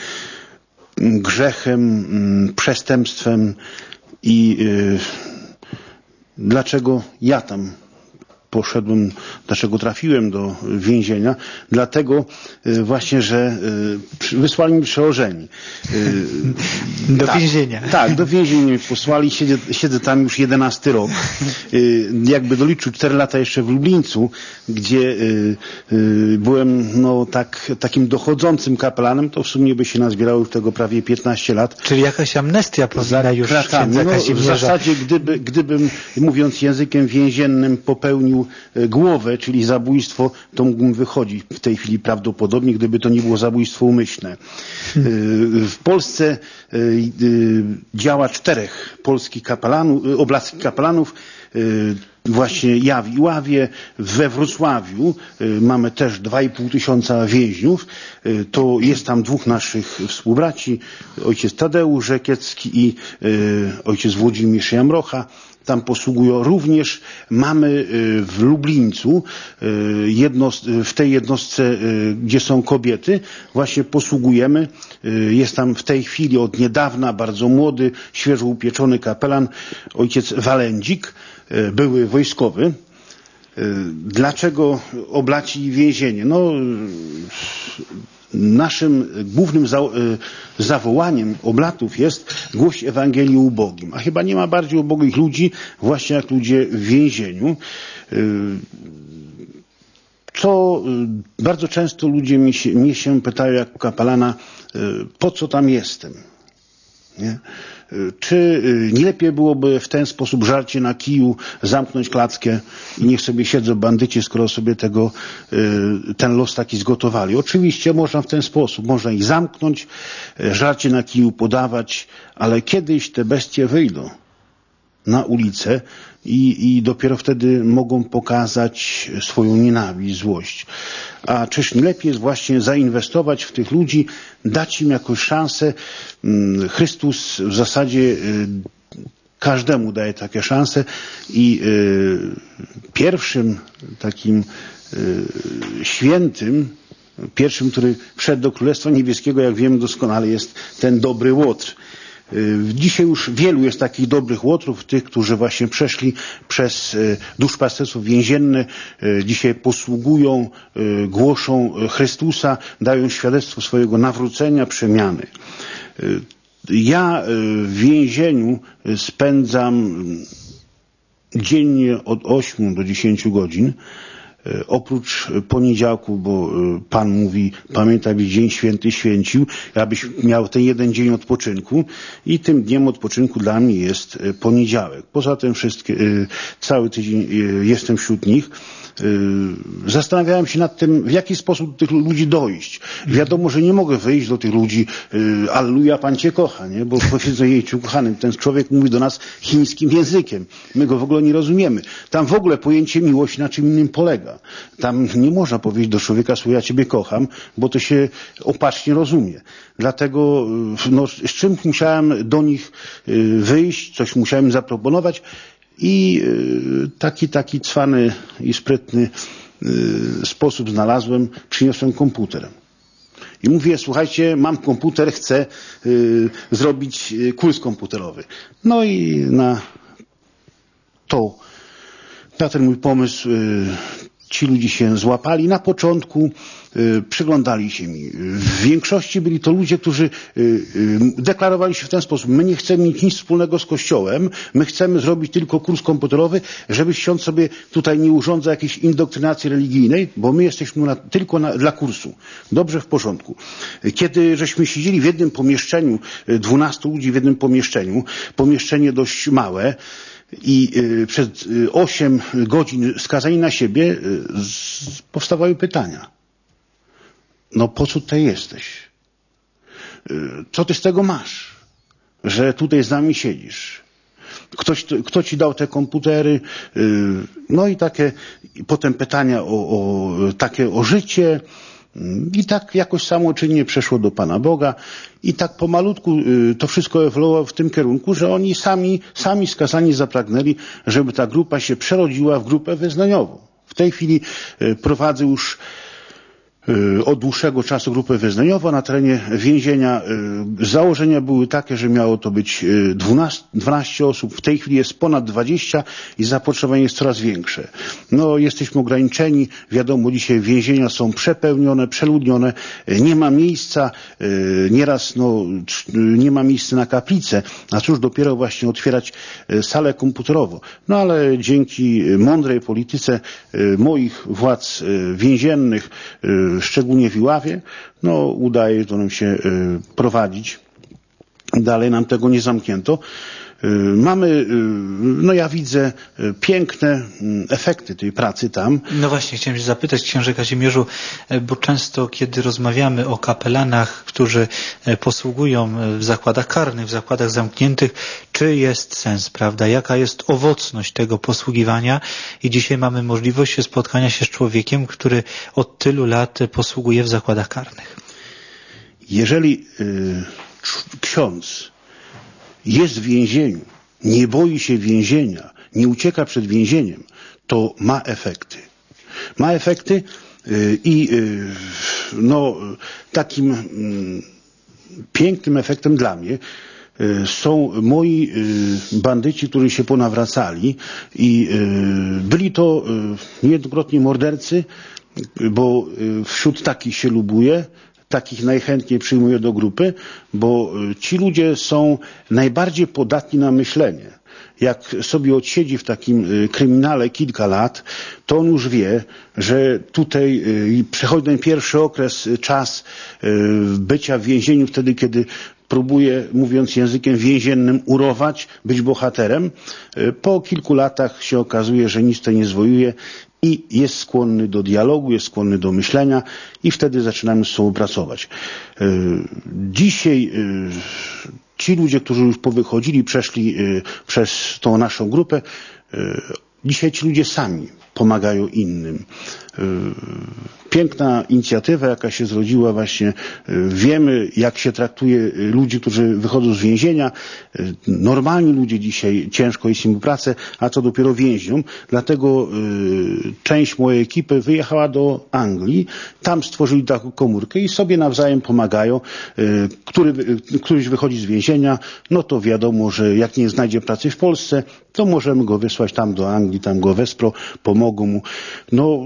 grzechem, przestępstwem i yy, dlaczego ja tam poszedłem, dlaczego trafiłem do więzienia? Dlatego właśnie, że wysłali mi przełożeni. Do tak, więzienia. Tak, do więzienia mnie posłali. Siedzę, siedzę tam już jedenasty rok. Jakby doliczył cztery lata jeszcze w Lublińcu, gdzie byłem no, tak, takim dochodzącym kapelanem, to w sumie by się nazbierało już tego prawie piętnaście lat. Czyli jakaś amnestia powinna już księdza no, Kazimierza. w zasadzie, gdyby, gdybym, mówiąc językiem więziennym, popełnił głowę, czyli zabójstwo, to mógłbym wychodzić w tej chwili prawdopodobnie, gdyby to nie było zabójstwo umyślne. W Polsce działa czterech polskich kapelanów, oblackich kapelanów. Właśnie ja w Iławie, we Wrocławiu mamy też dwa i pół tysiąca więźniów. To jest tam dwóch naszych współbraci, ojciec Tadeusz Rzekiecki i ojciec Włodzimierz Jamrocha. Tam posługują. Również mamy w Lublińcu, w tej jednostce, gdzie są kobiety, właśnie posługujemy. Jest tam w tej chwili od niedawna bardzo młody, świeżo upieczony kapelan, ojciec Walędzik, były wojskowy. Dlaczego Oblaci i więzienie? No, naszym głównym za, zawołaniem Oblatów jest głoś Ewangelii ubogim. A chyba nie ma bardziej ubogich ludzi właśnie jak ludzie w więzieniu. Co bardzo często ludzie mi się, mnie się pytają jak kapelana, po co tam jestem? Nie? Czy nie lepiej byłoby w ten sposób żarcie na kiju zamknąć klatkę i niech sobie siedzą bandyci, skoro sobie tego, ten los taki zgotowali? Oczywiście można w ten sposób, można ich zamknąć, żarcie na kiju podawać, ale kiedyś te bestie wyjdą na ulicę i, i dopiero wtedy mogą pokazać swoją nienawiść, złość. A czyż nie lepiej jest właśnie zainwestować w tych ludzi, dać im jakąś szansę? Chrystus w zasadzie każdemu daje takie szanse i pierwszym takim świętym, pierwszym, który wszedł do Królestwa Niebieskiego, jak wiemy doskonale, jest ten dobry Łotr. Dzisiaj już wielu jest takich dobrych łotrów, tych, którzy właśnie przeszli przez duszpasterstwo więzienne, dzisiaj posługują, głoszą Chrystusa, dają świadectwo swojego nawrócenia, przemiany. Ja w więzieniu spędzam dziennie od ośmiu do dziesięciu godzin. Oprócz poniedziałku, bo Pan mówi, pamiętaj, byś dzień święty święcił, abyś miał ten jeden dzień odpoczynku i tym dniem odpoczynku dla mnie jest poniedziałek. Poza tym wszystkie, cały tydzień jestem wśród nich. Zastanawiałem się nad tym, w jaki sposób do tych ludzi dojść. Wiadomo, że nie mogę wyjść do tych ludzi, Alleluja, Pan Cię kocha, nie? Bo powiedzą jej kochany, ten człowiek mówi do nas chińskim językiem. My go w ogóle nie rozumiemy. Tam w ogóle pojęcie miłości na czym innym polega. Tam nie można powiedzieć do człowieka, słuchaj, ja Ciebie kocham, bo to się opacznie rozumie. Dlatego no, z czymś musiałem do nich wyjść, coś musiałem zaproponować i taki, taki cwany i sprytny sposób znalazłem, przyniosłem komputer. I mówię, słuchajcie, mam komputer, chcę y, zrobić kurs komputerowy. No i na to, na ten mój pomysł y, ci ludzie się złapali. Na początku y, przyglądali się mi. W większości byli to ludzie, którzy y, y, deklarowali się w ten sposób. My nie chcemy mieć nic wspólnego z Kościołem. My chcemy zrobić tylko kurs komputerowy, żeby ksiądz sobie tutaj nie urządza jakiejś indoktrynacji religijnej, bo my jesteśmy na, tylko na, dla kursu. Dobrze, w porządku. Kiedy żeśmy siedzieli w jednym pomieszczeniu, dwunastu ludzi w jednym pomieszczeniu, pomieszczenie dość małe, i y, przez y, osiem godzin skazani na siebie y, z, powstawały pytania. No po co tutaj jesteś? Y, co ty z tego masz? Że tutaj z nami siedzisz? Ktoś, kto ci dał te komputery? Y, no i takie, i potem pytania o, o takie o życie. I tak jakoś samoczynnie przeszło do Pana Boga i tak pomalutku to wszystko ewoluowało w tym kierunku, że oni sami, sami skazani zapragnęli, żeby ta grupa się przerodziła w grupę wyznaniową. W tej chwili prowadzę już od dłuższego czasu grupę wyznaniową na terenie więzienia. Założenia były takie, że miało to być dwanaście osób. W tej chwili jest ponad dwadzieścia i zapotrzebowanie jest coraz większe. No, jesteśmy ograniczeni. Wiadomo, dzisiaj więzienia są przepełnione, przeludnione. Nie ma miejsca. Nieraz no, nie ma miejsca na kaplicę. A cóż dopiero właśnie otwierać salę komputerową. No ale dzięki mądrej polityce moich władz więziennych, szczególnie w Iławie, no udaje to nam się y, prowadzić. Dalej nam tego nie zamknięto. Y, mamy, y, no ja widzę y, piękne y, efekty tej pracy tam. No właśnie, chciałem się zapytać, księże Kazimierzu, bo często kiedy rozmawiamy o kapelanach, którzy posługują w zakładach karnych, w zakładach zamkniętych, czy jest sens, prawda? Jaka jest owocność tego posługiwania? I dzisiaj mamy możliwość spotkania się z człowiekiem, który od tylu lat posługuje w zakładach karnych. Jeżeli y, ksiądz jest w więzieniu, nie boi się więzienia, nie ucieka przed więzieniem, to ma efekty. Ma efekty y, i y, no, takim y, pięknym efektem dla mnie są moi bandyci, którzy się ponawracali i byli to niejednokrotnie mordercy, bo wśród takich się lubuję, takich najchętniej przyjmuję do grupy, bo ci ludzie są najbardziej podatni na myślenie. Jak sobie odsiedzi w takim kryminale kilka lat, to on już wie, że tutaj przechodzi ten pierwszy okres, czas bycia w więzieniu, wtedy kiedy próbuje, mówiąc językiem więziennym, urować, być bohaterem. Po kilku latach się okazuje, że nic to nie zwojuje i jest skłonny do dialogu, jest skłonny do myślenia i wtedy zaczynamy z sobą pracować. Dzisiaj ci ludzie, którzy już powychodzili, przeszli przez tą naszą grupę, dzisiaj ci ludzie sami pomagają innym. Piękna inicjatywa, jaka się zrodziła właśnie. Wiemy, jak się traktuje ludzi, którzy wychodzą z więzienia. Normalni ludzie dzisiaj ciężko jest im pracę, a co dopiero więźniom. Dlatego część mojej ekipy wyjechała do Anglii. Tam stworzyli taką komórkę i sobie nawzajem pomagają. Który, któryś wychodzi z więzienia, no to wiadomo, że jak nie znajdzie pracy w Polsce, to możemy go wysłać tam do Anglii, tam go wesprą, pomogą mu. No,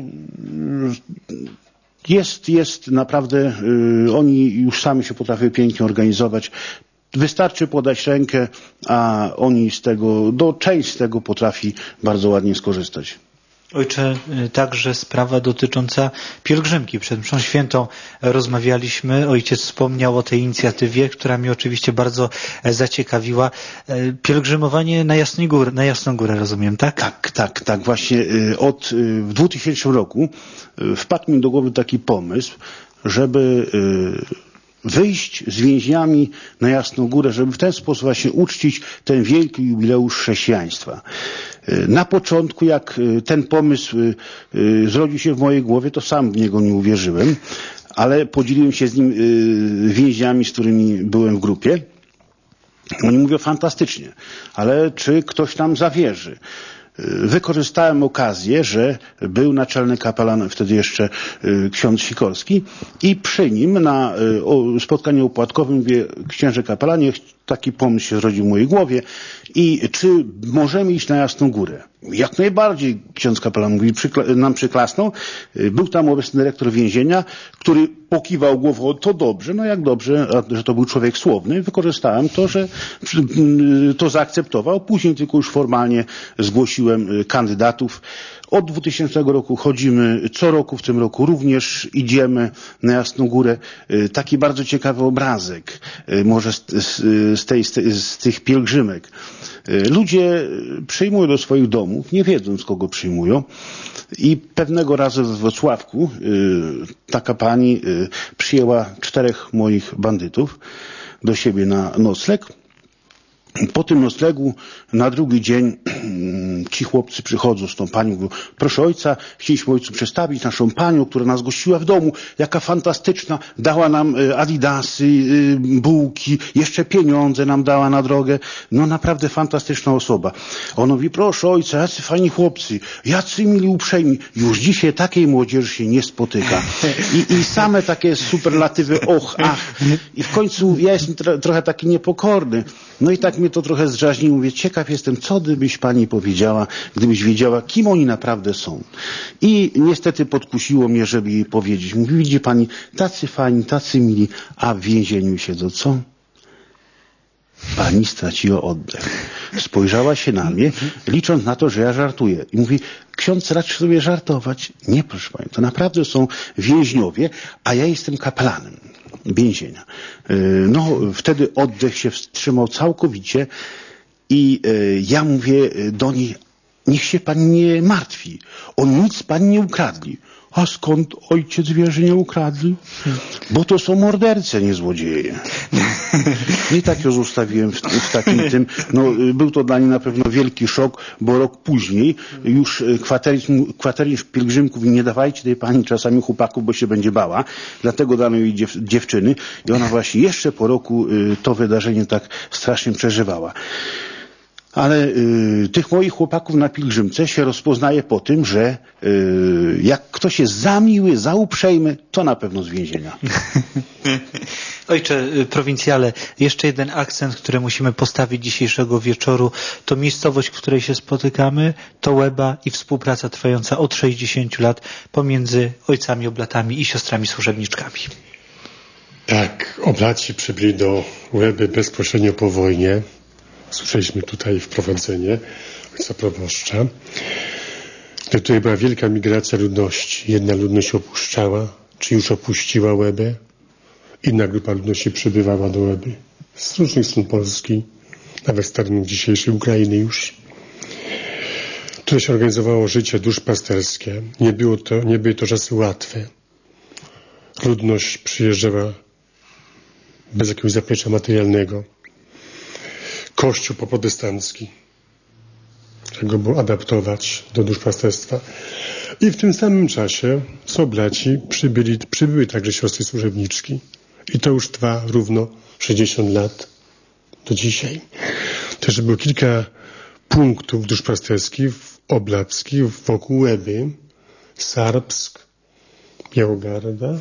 jest, jest naprawdę, y, oni już sami się potrafią pięknie organizować. Wystarczy podać rękę, a oni z tego, do część z tego potrafi bardzo ładnie skorzystać. Ojcze, także sprawa dotycząca pielgrzymki. Przed mszą świętą rozmawialiśmy. Ojciec wspomniał o tej inicjatywie, która mnie oczywiście bardzo zaciekawiła. Pielgrzymowanie na Jasną Górę, na Jasną Górę, rozumiem, tak? Tak, tak, tak. Właśnie od w dwutysięcznym roku wpadł mi do głowy taki pomysł, żeby wyjść z więźniami na Jasną Górę, żeby w ten sposób właśnie uczcić ten wielki jubileusz chrześcijaństwa. Na początku, jak ten pomysł zrodził się w mojej głowie, to sam w niego nie uwierzyłem, ale podzieliłem się z nim więźniami, z którymi byłem w grupie. Oni mówią fantastycznie, ale czy ktoś nam zawierzy? Wykorzystałem okazję, że był naczelny kapelan, wtedy jeszcze ksiądz Sikorski, i przy nim na spotkaniu opłatkowym mówię: księże kapelanie, taki pomysł się zrodził w mojej głowie i czy możemy iść na Jasną Górę? Jak najbardziej, ksiądz kapelan mówi, przykla- nam przyklasnął. Był tam obecny dyrektor więzienia, który pokiwał głową: to dobrze, no jak dobrze, że to był człowiek słowny. Wykorzystałem to, że to zaakceptował. Później tylko już formalnie zgłosiłem kandydatów. Od dwutysięcznego roku chodzimy co roku, w tym roku również idziemy na Jasną Górę. Taki bardzo ciekawy obrazek, może z, z, z, tej, z, z tych pielgrzymek. Ludzie przyjmują do swoich domów, nie wiedząc, kogo przyjmują. I pewnego razu w Wrocławku taka pani przyjęła czterech moich bandytów do siebie na nocleg. Po tym noclegu na drugi dzień ci chłopcy przychodzą z tą panią, mówią: proszę ojca, chcieliśmy ojcu przedstawić naszą panią, która nas gościła w domu, jaka fantastyczna, dała nam adidasy, bułki, jeszcze pieniądze nam dała na drogę, no naprawdę fantastyczna osoba. On mówi: proszę ojca, jacy fajni chłopcy, jacy mili, uprzejmi, już dzisiaj takiej młodzieży się nie spotyka. I, i same takie superlatywy, och, ach. I w końcu ja jestem tro, trochę taki niepokorny, no i tak mnie to trochę zdrażniło. Mówię: ciekaw jestem, co gdybyś pani powiedziała, gdybyś wiedziała, kim oni naprawdę są. I niestety podkusiło mnie, żeby jej powiedzieć. Mówi: widzi pani, tacy fajni, tacy mili, a w więzieniu siedzą. Co? Pani straciła oddech. Spojrzała się na mnie, licząc na to, że ja żartuję. I mówi: ksiądz raczy sobie żartować. Nie, proszę pani, to naprawdę są więźniowie, a ja jestem kapelanem więzienia. No, wtedy oddech się wstrzymał całkowicie i ja mówię do niej: niech się pani nie martwi. Oni nic pani nie ukradli. A skąd ojciec wie, że nie ukradli? Bo to są mordercy, nie złodzieje. I tak ją zostawiłem w, w takim tym. No, był to dla niej na pewno wielki szok, bo rok później już kwaternisz pielgrzymków: nie dawajcie tej pani czasami chłopaków, bo się będzie bała. Dlatego dano jej dziew, dziewczyny i ona właśnie jeszcze po roku to wydarzenie tak strasznie przeżywała. Ale y, tych moich chłopaków na pielgrzymce się rozpoznaje po tym, że y, jak ktoś jest za miły, za uprzejmy, to na pewno z więzienia. Ojcze prowincjale, jeszcze jeden akcent, który musimy postawić dzisiejszego wieczoru, to miejscowość, w której się spotykamy, to Łeba i współpraca trwająca od sześćdziesięciu lat pomiędzy ojcami oblatami i siostrami służebniczkami. Tak, oblaci przybyli do Łeby bezpośrednio po wojnie. Słyszeliśmy tutaj wprowadzenie ojca proboszcza. Tutaj była wielka migracja ludności. Jedna ludność opuszczała, czy już opuściła Łebę. Inna grupa ludności przybywała do Łeby z różnych stron Polski, nawet z terenu dzisiejszej Ukrainy już. Tutaj się organizowało życie duszpasterskie. Nie było to, nie były to czasy łatwe. Ludność przyjeżdżała bez jakiegoś zaplecza materialnego. Kościół poprotestancki, czego było adaptować do duszpasterstwa. I w tym samym czasie z oblaci przybyli, przybyły także siostry służebniczki. I to już trwa równo sześćdziesiąt lat do dzisiaj. Też było kilka punktów duszpasterskich, oblackich wokół Łeby. Sarbsk, Białogarda.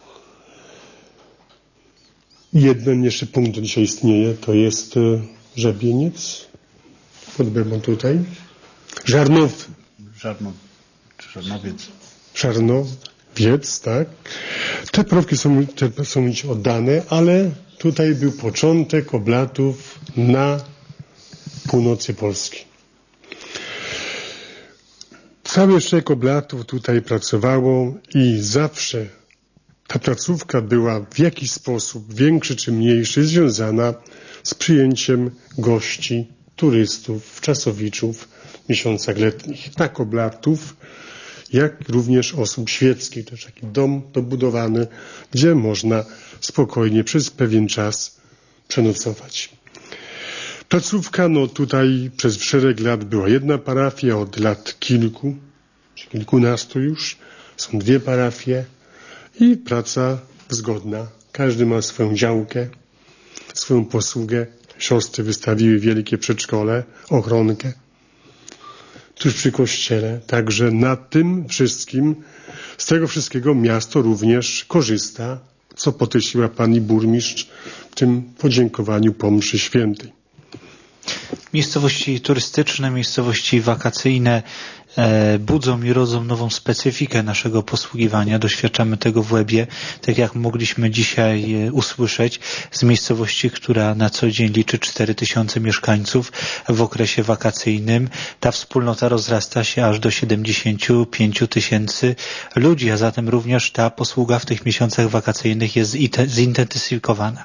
Jeden jeszcze punkt do dzisiaj istnieje, to jest Żabieniec, pod Bebą tutaj. Żarnow. Żarnow, Żarnowiec. Żarnowiec, tak. Te prowki są, te są już oddane, ale tutaj był początek oblatów na północy Polski. Całe szereg oblatów tutaj pracowało i zawsze ta placówka była w jakiś sposób, większy czy mniejszy, związana z przyjęciem gości, turystów, czasowiczów w miesiącach letnich. Tak oblatów, jak również osób świeckich. To jest taki dom dobudowany, gdzie można spokojnie przez pewien czas przenocować. Placówka, no tutaj przez szereg lat była jedna parafia, od lat kilku, czy kilkunastu już, są dwie parafie i praca zgodna. Każdy ma swoją działkę, swoją posługę. Siostry wystawiły wielkie przedszkole, ochronkę tuż przy kościele. Także na tym wszystkim, z tego wszystkiego miasto również korzysta, co podkreśliła pani burmistrz w tym podziękowaniu po mszy świętej. Miejscowości turystyczne, miejscowości wakacyjne e, budzą i rodzą nową specyfikę naszego posługiwania. Doświadczamy tego w Łebie, tak jak mogliśmy dzisiaj e, usłyszeć, z miejscowości, która na co dzień liczy cztery tysiące mieszkańców. W okresie wakacyjnym ta wspólnota rozrasta się aż do siedemdziesięciu pięciu tysięcy ludzi, a zatem również ta posługa w tych miesiącach wakacyjnych jest zintensyfikowana.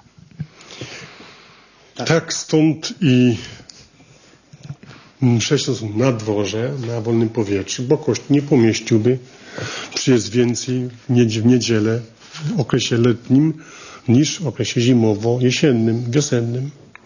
Tak, tak stąd i msze są na dworze, na wolnym powietrzu, bo kościół nie pomieściłby przyjeźdź więcej w niedzielę w okresie letnim niż w okresie zimowo-jesiennym, wiosennym.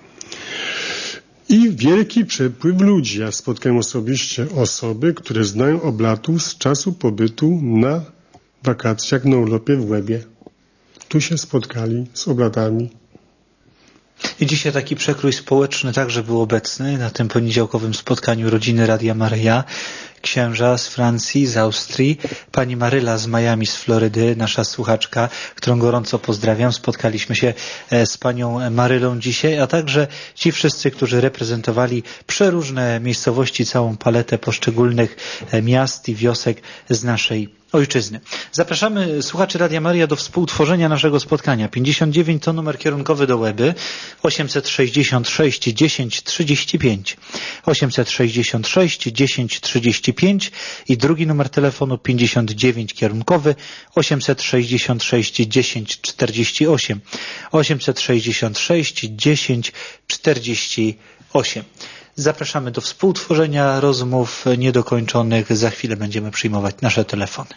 I wielki przepływ ludzi. Ja spotkałem osobiście osoby, które znają oblatów z czasu pobytu na wakacjach na urlopie w Łebie. Tu się spotkali z oblatami. I dzisiaj taki przekrój społeczny także był obecny na tym poniedziałkowym spotkaniu rodziny Radia Maryja. Księża z Francji, z Austrii, pani Maryla z Miami, z Florydy, nasza słuchaczka, którą gorąco pozdrawiam. Spotkaliśmy się z panią Marylą dzisiaj, a także ci wszyscy, którzy reprezentowali przeróżne miejscowości, całą paletę poszczególnych miast i wiosek z naszej ojczyzny. Zapraszamy słuchaczy Radia Maryja do współtworzenia naszego spotkania. pięćdziesiąt dziewięć to numer kierunkowy do Łeby, osiemset sześćdziesiąt sześć dziesięć trzydzieści pięć, osiemset sześćdziesiąt sześć dziesięć trzydzieści pięć i drugi numer telefonu pięćdziesiąt dziewięć kierunkowy, osiemset sześćdziesiąt sześć dziesięć czterdzieści osiem, osiemset sześćdziesiąt sześć dziesięć czterdzieści osiem. Zapraszamy do współtworzenia rozmów niedokończonych. Za chwilę będziemy przyjmować nasze telefony.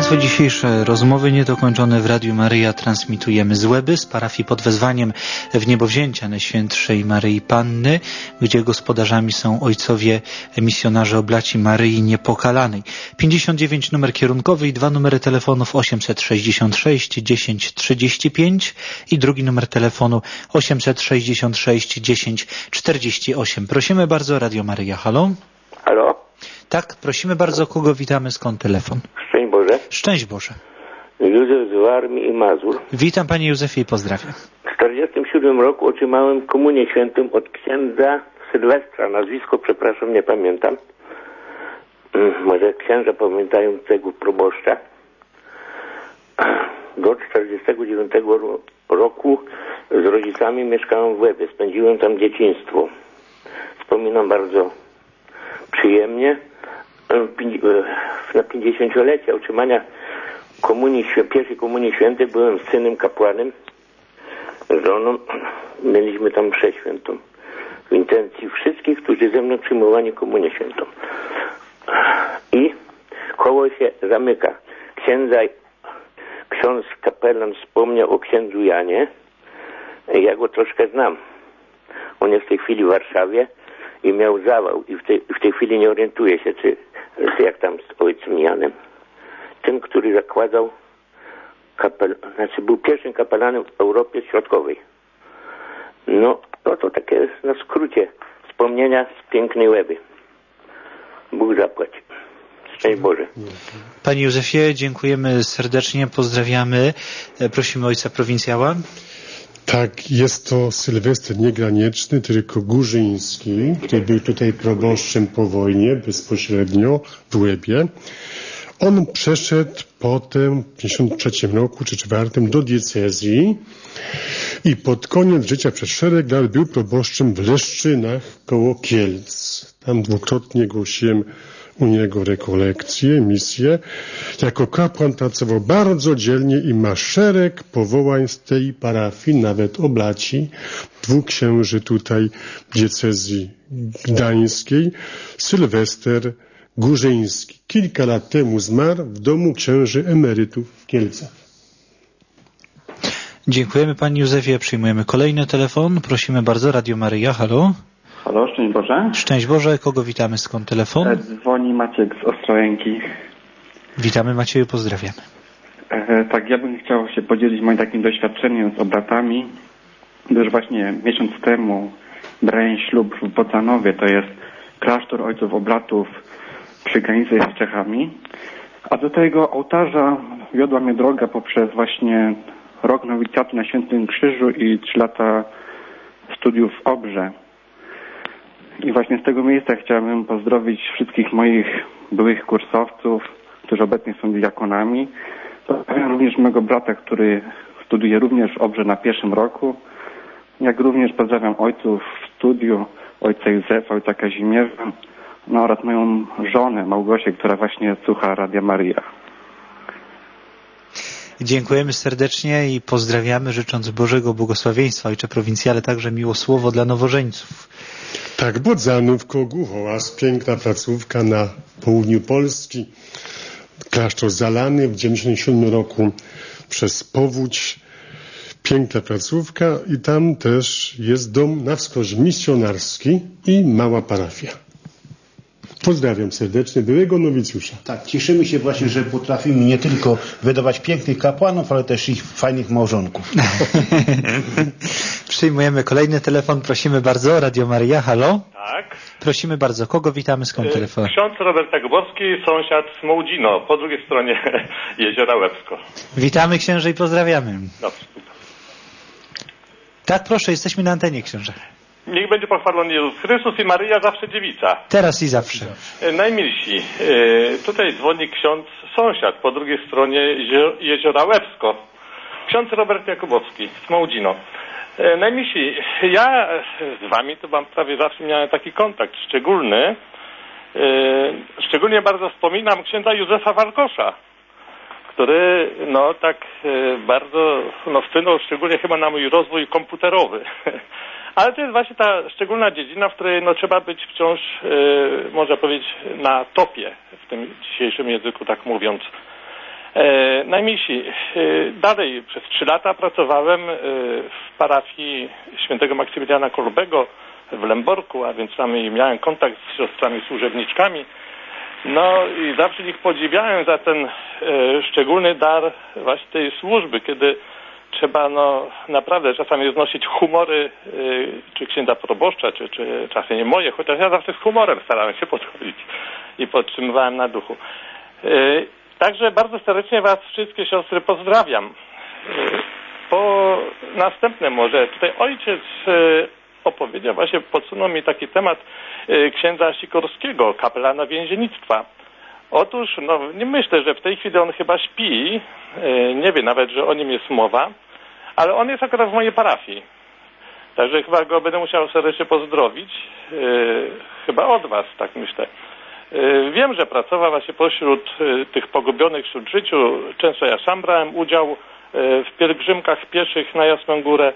Państwo, dzisiejsze rozmowy niedokończone w Radiu Maryja transmitujemy z Łeby, z parafii pod wezwaniem w Niebowzięcia Najświętszej Maryi Panny, gdzie gospodarzami są ojcowie misjonarze oblaci Maryi Niepokalanej. pięćdziesiąt dziewięć numer kierunkowy i dwa numery telefonów osiemset sześćdziesiąt sześć dziesięć trzydzieści pięć i drugi numer telefonu osiemset sześćdziesiąt sześć dziesięć czterdzieści osiem. Prosimy bardzo, Radio Maryja. Halo? Halo? Tak, prosimy bardzo, kogo witamy, skąd telefon? Szczęść Boże. Szczęść Boże. Józef z Warmii i Mazur. Witam Panie Józefie i pozdrawiam. W czterdziestym siódmym roku otrzymałem komunię świętą od księdza Sylwestra. Nazwisko, przepraszam, nie pamiętam. Może księża pamiętają tego proboszcza. Do czterdziestego dziewiątego roku z rodzicami mieszkałem w Łebie. Spędziłem tam dzieciństwo. Wspominam bardzo przyjemnie. Na pięćdziesięciolecie otrzymania komunii, pierwszej komunii świętej byłem synem kapłanem, żoną. Mieliśmy tam mszę świętą w intencji wszystkich, którzy ze mną przyjmowali komunię świętą. I koło się zamyka. Księdza, ksiądz kapelan wspomniał o księdzu Janie. Ja go troszkę znam. On jest w tej chwili w Warszawie i miał zawał i w tej, w tej chwili nie orientuje się, czy jak tam z ojcem Janem. Tym, który zakładał kapel, znaczy był pierwszym kapelanem w Europie Środkowej. No, no to takie na skrócie wspomnienia z pięknej Łeby. Bóg zapłać. Szczęść Boże. Panie Józefie, dziękujemy serdecznie, pozdrawiamy. Prosimy ojca prowincjała. Tak, jest to Sylwester nie Granieczny, tylko Górzyński, który był tutaj proboszczem po wojnie, bezpośrednio w Łebie. On przeszedł potem w pięćdziesiątym trzecim roku czy czwartym do diecezji i pod koniec życia przez szereg lat był proboszczem w Leszczynach koło Kielc. Tam dwukrotnie głosiłem u niego rekolekcje, misje. Jako kapłan pracował bardzo dzielnie i ma szereg powołań z tej parafii, nawet oblaci. Dwóch księży tutaj w diecezji gdańskiej. Sylwester Górzyński. Kilka lat temu zmarł w domu księży emerytów w Kielcach. Dziękujemy Panie Józefie. Przyjmujemy kolejny telefon. Prosimy bardzo, Radio Maryja. Halo? Halo, szczęść Boże. Szczęść Boże. Kogo witamy? Skąd telefon? E, dzwoni Maciek z Ostrołęki. Witamy Macieju, pozdrawiamy. E, tak, ja bym chciał się podzielić moim takim doświadczeniem z oblatami, gdyż właśnie miesiąc temu brałem ślub w Bocanowie, to jest klasztor ojców oblatów przy granicy z Czechami, a do tego ołtarza wiodła mnie droga poprzez właśnie rok nowicjatu na Świętym Krzyżu i trzy lata studiów w Obrze. I właśnie z tego miejsca chciałbym pozdrowić wszystkich moich byłych kursowców, którzy obecnie są diakonami. Pozdrawiam również mojego brata, który studiuje również w Obrze na pierwszym roku. Jak również pozdrawiam ojców w studiu, ojca Józefa, ojca Kazimierza, no oraz moją żonę Małgosię, która właśnie słucha Radia Maryja. Dziękujemy serdecznie i pozdrawiamy, życząc Bożego błogosławieństwa. Ojcze prowincjale, także miło słowo dla nowożeńców. Tak, Bodzanów koło Głuchołaz, piękna placówka na południu Polski. Klasztor zalany w dziewięćdziesiątym siódmym roku przez powódź. Piękna placówka i tam też jest dom na wskroś misjonarski i mała parafia. Pozdrawiam serdecznie byłego nowicjusza. Tak, cieszymy się właśnie, że potrafimy nie tylko wydawać pięknych kapłanów, ale też ich fajnych małżonków. Przyjmujemy kolejny telefon, prosimy bardzo, Radio Maryja, halo? Tak. Prosimy bardzo, kogo witamy, skąd telefon? Ksiądz Robert Jakubowski, sąsiad z Mołdzino, po drugiej stronie jeziora Łebsko. Witamy księże i pozdrawiamy. Dobrze. Tak, proszę, jesteśmy na antenie, księże. Niech będzie pochwalony Jezus Chrystus i Maryja zawsze dziewica. Teraz i zawsze. Najmilsi, tutaj dzwoni ksiądz sąsiad po drugiej stronie jeziora Łebsko. Ksiądz Robert Jakubowski z Mołdzino. Najmilsi, ja z wami to wam prawie zawsze miałem taki kontakt szczególny. Szczególnie bardzo wspominam księdza Józefa Warkosza, który no tak bardzo no, wpłynął szczególnie chyba na mój rozwój komputerowy. Ale to jest właśnie ta szczególna dziedzina, w której no, trzeba być wciąż, yy, można powiedzieć, na topie w tym dzisiejszym języku, tak mówiąc. E, najmniejsi. E, dalej przez trzy lata pracowałem e, w parafii świętego Maksymiliana Kolbego w Lęborku, a więc tam miałem kontakt z siostrami służebniczkami. No i zawsze ich podziwiałem za ten e, szczególny dar właśnie tej służby, kiedy trzeba no naprawdę czasami znosić humory e, czy księdza proboszcza, czy, czy czasem nie moje, chociaż ja zawsze z humorem starałem się podchodzić i podtrzymywałem na duchu. E, także bardzo serdecznie was wszystkie siostry pozdrawiam. E, po następne może tutaj ojciec e, opowiedział, właśnie podsunął mi taki temat e, księdza Sikorskiego, kapelana więziennictwa. Otóż, no nie myślę, że w tej chwili on chyba śpi, e, nie wie nawet, że o nim jest mowa, ale on jest akurat w mojej parafii. Także chyba go będę musiał serdecznie pozdrowić, e, chyba od was, tak myślę. E, wiem, że pracował właśnie pośród e, tych pogubionych wśród życiu. Często ja sam brałem udział e, w pielgrzymkach pieszych na Jasną Górę.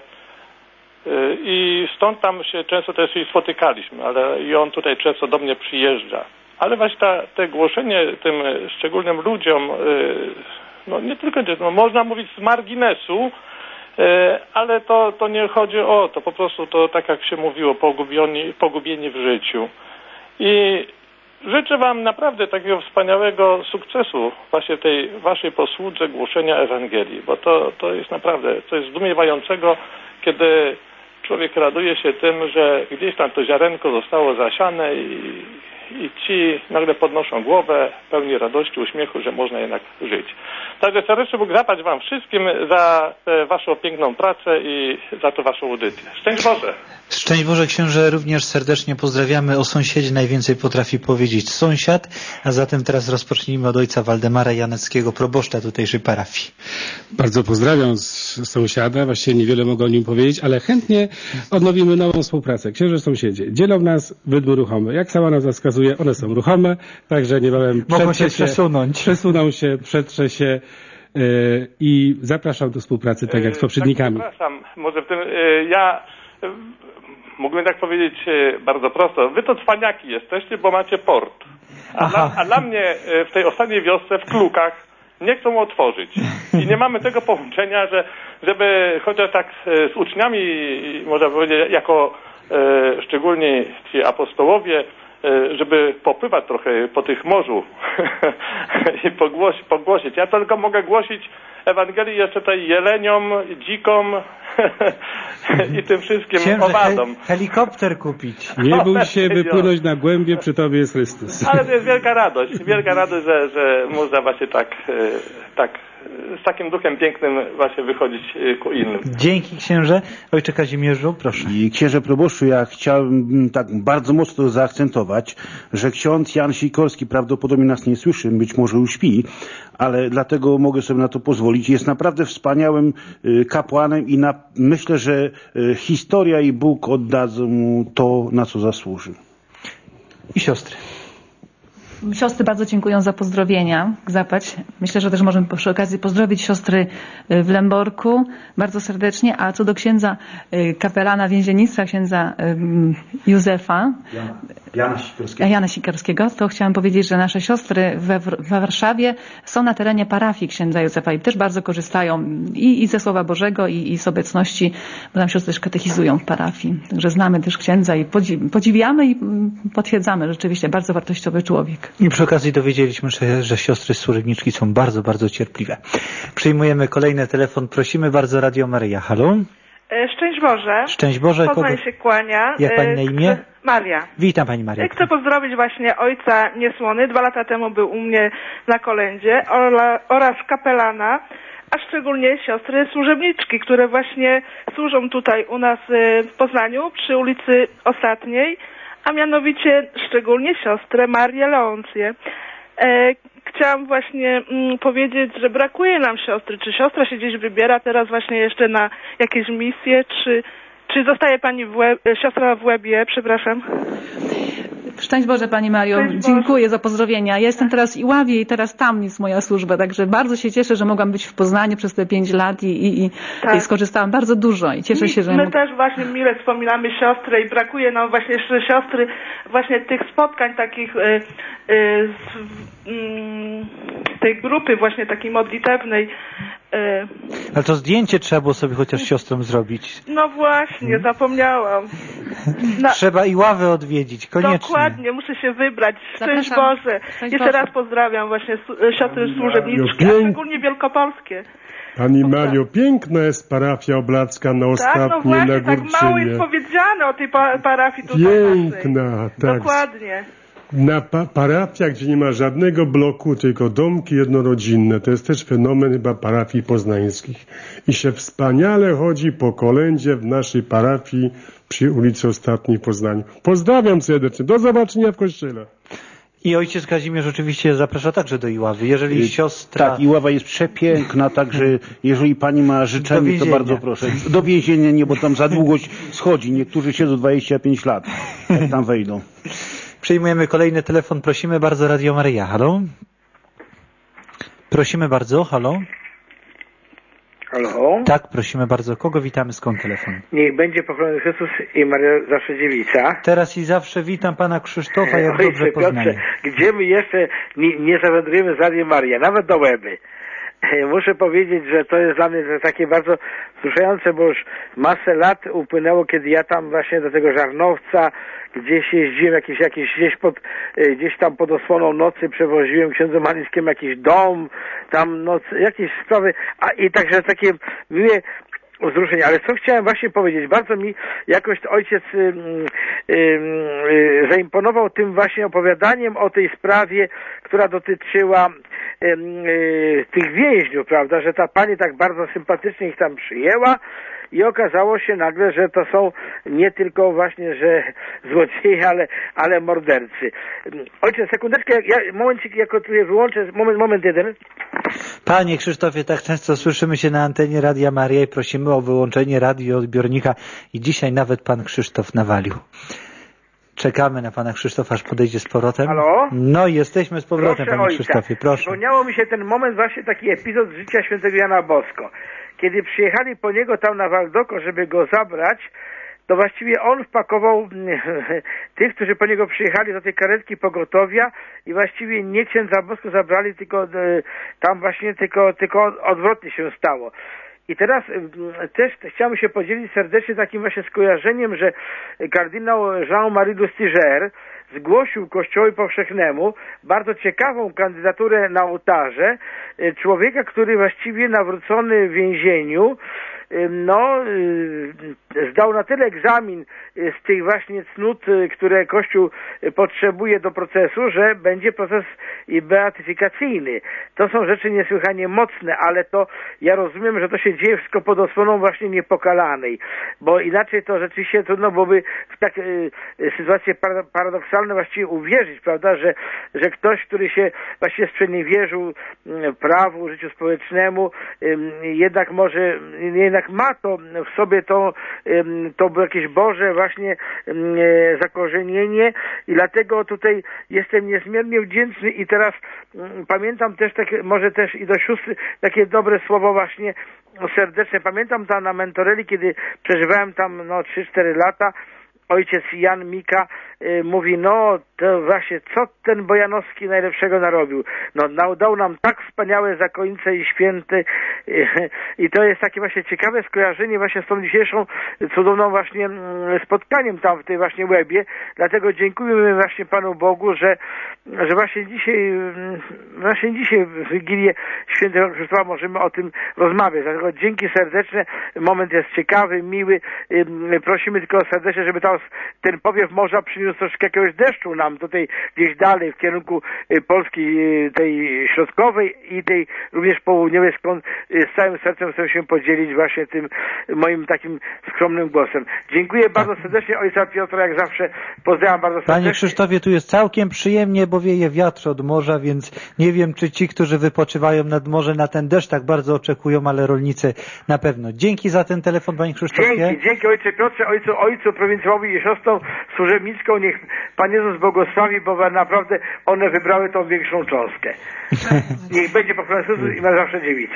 I stąd tam się często też i spotykaliśmy, ale i on tutaj często do mnie przyjeżdża. Ale właśnie ta, te głoszenie tym szczególnym ludziom, no nie tylko, no można mówić z marginesu, ale to, to nie chodzi o to, po prostu to tak jak się mówiło, pogubieni, pogubieni w życiu. I życzę wam naprawdę takiego wspaniałego sukcesu właśnie w tej waszej posłudze głoszenia Ewangelii, bo to, to jest naprawdę coś zdumiewającego, kiedy człowiek raduje się tym, że gdzieś tam to ziarenko zostało zasiane i, i ci nagle podnoszą głowę pełni radości, uśmiechu, że można jednak żyć. Także serdecznie Bóg zapłać wam wszystkim za tę waszą piękną pracę i za tę waszą audycję. Szczęść Boże! Szczęść Boże, księże, również serdecznie pozdrawiamy. O sąsiedzie najwięcej potrafi powiedzieć sąsiad, a zatem teraz rozpocznijmy od ojca Waldemara Janeckiego, proboszcza tutejszej parafii. Bardzo pozdrawiam z sąsiada, właściwie niewiele mogę o nim powiedzieć, ale chętnie odnowimy nową współpracę. Księże sąsiedzie dzielą nas wydmy ruchome. Jak sama nazwa wskazuje, one są ruchome, także niebawem mogą się przesunąć. Przesuną się, przetrze się yy, i zapraszam do współpracy, tak jak z poprzednikami. Tak, przepraszam, może w tym yy, ja yy, mógłbym tak powiedzieć yy, bardzo prosto. Wy to cwaniaki jesteście, bo macie port. A dla, a dla mnie yy, w tej ostatniej wiosce w Klukach nie chcą otworzyć. I nie mamy tego połączenia, że żeby chociaż tak yy, z uczniami, można powiedzieć, jako yy, szczególnie ci apostołowie, żeby popływać trochę po tych morzu i pogłosić, pogłosić. Ja tylko mogę głosić Ewangelię jeszcze tutaj jeleniom, dzikom i tym wszystkim Księże, owadom. He helikopter kupić. Nie bój się wypłynąć na głębie, przy Tobie jest Chrystus. Ale to jest wielka radość, wielka radość, że, że można właśnie tak, tak z takim duchem pięknym właśnie wychodzić ku innym. Dzięki księże. Ojcze Kazimierzu, proszę. I księże proboszczu, ja chciałem tak bardzo mocno zaakcentować, że ksiądz Jan Sikorski prawdopodobnie nas nie słyszy, być może już śpi, ale dlatego mogę sobie na to pozwolić. Jest naprawdę wspaniałym kapłanem i na, myślę, że historia i Bóg oddadzą mu to, na co zasłuży. I siostry. Siostry bardzo dziękuję za pozdrowienia. Zapać. Myślę, że też możemy przy okazji pozdrowić siostry w Lęborku bardzo serdecznie. A co do księdza kapelana więziennictwa, księdza Józefa, Jana, Jana Sikorskiego. Jana Sikorskiego, to chciałam powiedzieć, że nasze siostry we, we Warszawie są na terenie parafii księdza Józefa i też bardzo korzystają i, i ze Słowa Bożego, i, i z obecności, bo tam siostry też katechizują w parafii. Także znamy też księdza i podziwiamy i potwierdzamy. Rzeczywiście bardzo wartościowy człowiek. I przy okazji dowiedzieliśmy się, że siostry służebniczki są bardzo, bardzo cierpliwe. Przyjmujemy kolejny telefon. Prosimy bardzo, Radio Maryja. Halo? Szczęść Boże. Szczęść Boże. Poznań się kłania. Jak pani na imię? Maria. Witam pani Maria. Chcę pozdrowić właśnie ojca Niesłony. Dwa lata temu był u mnie na kolędzie oraz kapelana, a szczególnie siostry służebniczki, które właśnie służą tutaj u nas w Poznaniu przy ulicy Ostatniej, a mianowicie szczególnie siostrę Marię Leoncję. E, chciałam właśnie mm, powiedzieć, że brakuje nam siostry. Czy siostra się gdzieś wybiera teraz właśnie jeszcze na jakieś misje, czy, czy zostaje pani w Łeb, siostra w Łebie, przepraszam? Szczęść Boże Pani Mario, Szczęść dziękuję Boże. za pozdrowienia. Ja jestem teraz i Ławie i teraz tam jest moja służba, także bardzo się cieszę, że mogłam być w Poznaniu przez te pięć lat i, i, i, tak. i skorzystałam bardzo dużo i cieszę My, się, że... My mógł... też właśnie mile wspominamy siostrę i brakuje nam właśnie jeszcze siostry, właśnie tych spotkań takich y, y, z, y, tej grupy właśnie takiej modlitewnej. E, Ale to zdjęcie trzeba było sobie chociaż siostrom zrobić. No właśnie, zapomniałam. Na, Trzeba i ławę odwiedzić, koniecznie. Dokładnie, muszę się wybrać. Szczęść Zapraszam. Boże. Szczęść Jeszcze Boże. raz pozdrawiam właśnie su- siostry służebniczki, a Pięk- szczególnie wielkopolskie. Pani Mario, piękna jest parafia Oblacka na Tak, no Ostatnie, właśnie, na tak mało jest Górczynie. powiedziane o tej pa- parafii tutaj Piękna, naszej. tak. Dokładnie. Na pa- parafiach, gdzie nie ma żadnego bloku, tylko domki jednorodzinne. To jest też fenomen chyba parafii poznańskich. I się wspaniale chodzi po kolędzie w naszej parafii przy ulicy Ostatniej w Poznaniu. Pozdrawiam serdecznie. Do zobaczenia w kościele. I ojciec Kazimierz oczywiście zaprasza także do Iławy. Jeżeli siostra... Tak, Iława jest przepiękna, także jeżeli pani ma życzenie, to więzienia. bardzo proszę. Do więzienia nie, bo tam za długo schodzi. Niektórzy siedzą dwadzieścia pięć lat, jak tam wejdą. Przyjmujemy kolejny telefon. Prosimy bardzo, Radio Maryja. Halo? Prosimy bardzo, halo? Halo? Tak, prosimy bardzo. Kogo witamy? Skąd telefon? Niech będzie pochwalony Chrystus i Maria zawsze dziewica. Teraz i zawsze witam pana Krzysztofa, jak Ojcze dobrze poznaję. Piotrze, gdzie my jeszcze nie, nie zawędrujemy z Radią Maria, nawet do Łeby. Muszę powiedzieć, że to jest dla mnie takie bardzo wzruszające, bo już masę lat upłynęło, kiedy ja tam właśnie do tego Żarnowca gdzieś jeździłem, jakieś, jakieś gdzieś, pod, gdzieś tam pod osłoną nocy przewoziłem księdzu Malińskiemu jakiś dom, tam noc, jakieś sprawy, a i także takie miłe wzruszenie. Ale co chciałem właśnie powiedzieć, bardzo mi jakoś ojciec y, y, y, zaimponował tym właśnie opowiadaniem o tej sprawie, która dotyczyła y, y, tych więźniów, prawda, że ta pani tak bardzo sympatycznie ich tam przyjęła i okazało się nagle, że to są nie tylko właśnie, że złodzieje, ale, ale mordercy. Ojciec, sekundeczkę, ja, momencik, jako tu wyłączę, moment, moment jeden. Panie Krzysztofie, tak często słyszymy się na antenie Radia Maria i prosimy o wyłączenie radioodbiornika i dzisiaj nawet pan Krzysztof nawalił. Czekamy na pana Krzysztofa, aż podejdzie z powrotem. Halo? No, jesteśmy z powrotem, Proszę panie ojca. Krzysztofie, proszę. Przypomniało mi się ten moment, właśnie taki epizod z życia świętego Jana Bosko. Kiedy przyjechali po niego tam na Waldoko, żeby go zabrać, to właściwie on wpakował tych, którzy po niego przyjechali do tej karetki pogotowia i właściwie nie księdza Bosko zabrali, tylko tam właśnie tylko, tylko odwrotnie się stało. I teraz też chciałbym się podzielić serdecznie takim właśnie skojarzeniem, że kardynał Jean-Marie Lustiger zgłosił Kościołowi Powszechnemu bardzo ciekawą kandydaturę na ołtarze człowieka, który właściwie nawrócony w więzieniu no, zdał na tyle egzamin z tych właśnie cnót, które Kościół potrzebuje do procesu, że będzie proces beatyfikacyjny. To są rzeczy niesłychanie mocne, ale to ja rozumiem, że to się dzieje wszystko pod osłoną właśnie niepokalanej, bo inaczej to rzeczywiście trudno byłoby w takie sytuacje paradoksalne właściwie uwierzyć, prawda, że, że ktoś, który się właściwie sprzeniewierzył prawu, życiu społecznemu, jednak może, jednak ma to w sobie to, to jakieś Boże właśnie zakorzenienie i dlatego tutaj jestem niezmiernie wdzięczny i teraz pamiętam też takie, może też i do sióstry takie dobre słowo właśnie serdeczne. Pamiętam tam na Mentorelli, kiedy przeżywałem tam no trzy cztery lata, ojciec Jan Mika y, mówi, no to właśnie, co ten Bojanowski najlepszego narobił? No dał nam tak wspaniałe zakońce i święty y, i to jest takie właśnie ciekawe skojarzenie właśnie z tą dzisiejszą cudowną właśnie y, spotkaniem tam w tej właśnie Łebie. Dlatego dziękujemy właśnie Panu Bogu, że, że właśnie dzisiaj y, właśnie dzisiaj w Wigilię Świętego Krzysztofa możemy o tym rozmawiać. Dlatego dzięki serdeczne, moment jest ciekawy, miły. Y, y, prosimy tylko serdecznie, żeby tam ten powiew morza przyniósł troszkę jakiegoś deszczu nam tutaj gdzieś dalej w kierunku Polski tej środkowej i tej również południowej, skąd z całym sercem chcę się podzielić właśnie tym moim takim skromnym głosem. Dziękuję bardzo serdecznie ojca Piotra, jak zawsze pozdrawiam bardzo serdecznie. Panie Krzysztofie, tu jest całkiem przyjemnie, bo wieje wiatr od morza, więc nie wiem, czy ci, którzy wypoczywają nad morze, na ten deszcz tak bardzo oczekują, ale rolnicy na pewno. Dzięki za ten telefon, panie Krzysztofie. Dzięki, dzięki ojcze Piotrze, ojcu, ojcu prowincjowi i siostrą służebnicką. Niech Pan Jezus błogosławi, bo naprawdę one wybrały tą większą cząstkę. Niech będzie pochwalony Jezus i ma zawsze dziewica. Teraz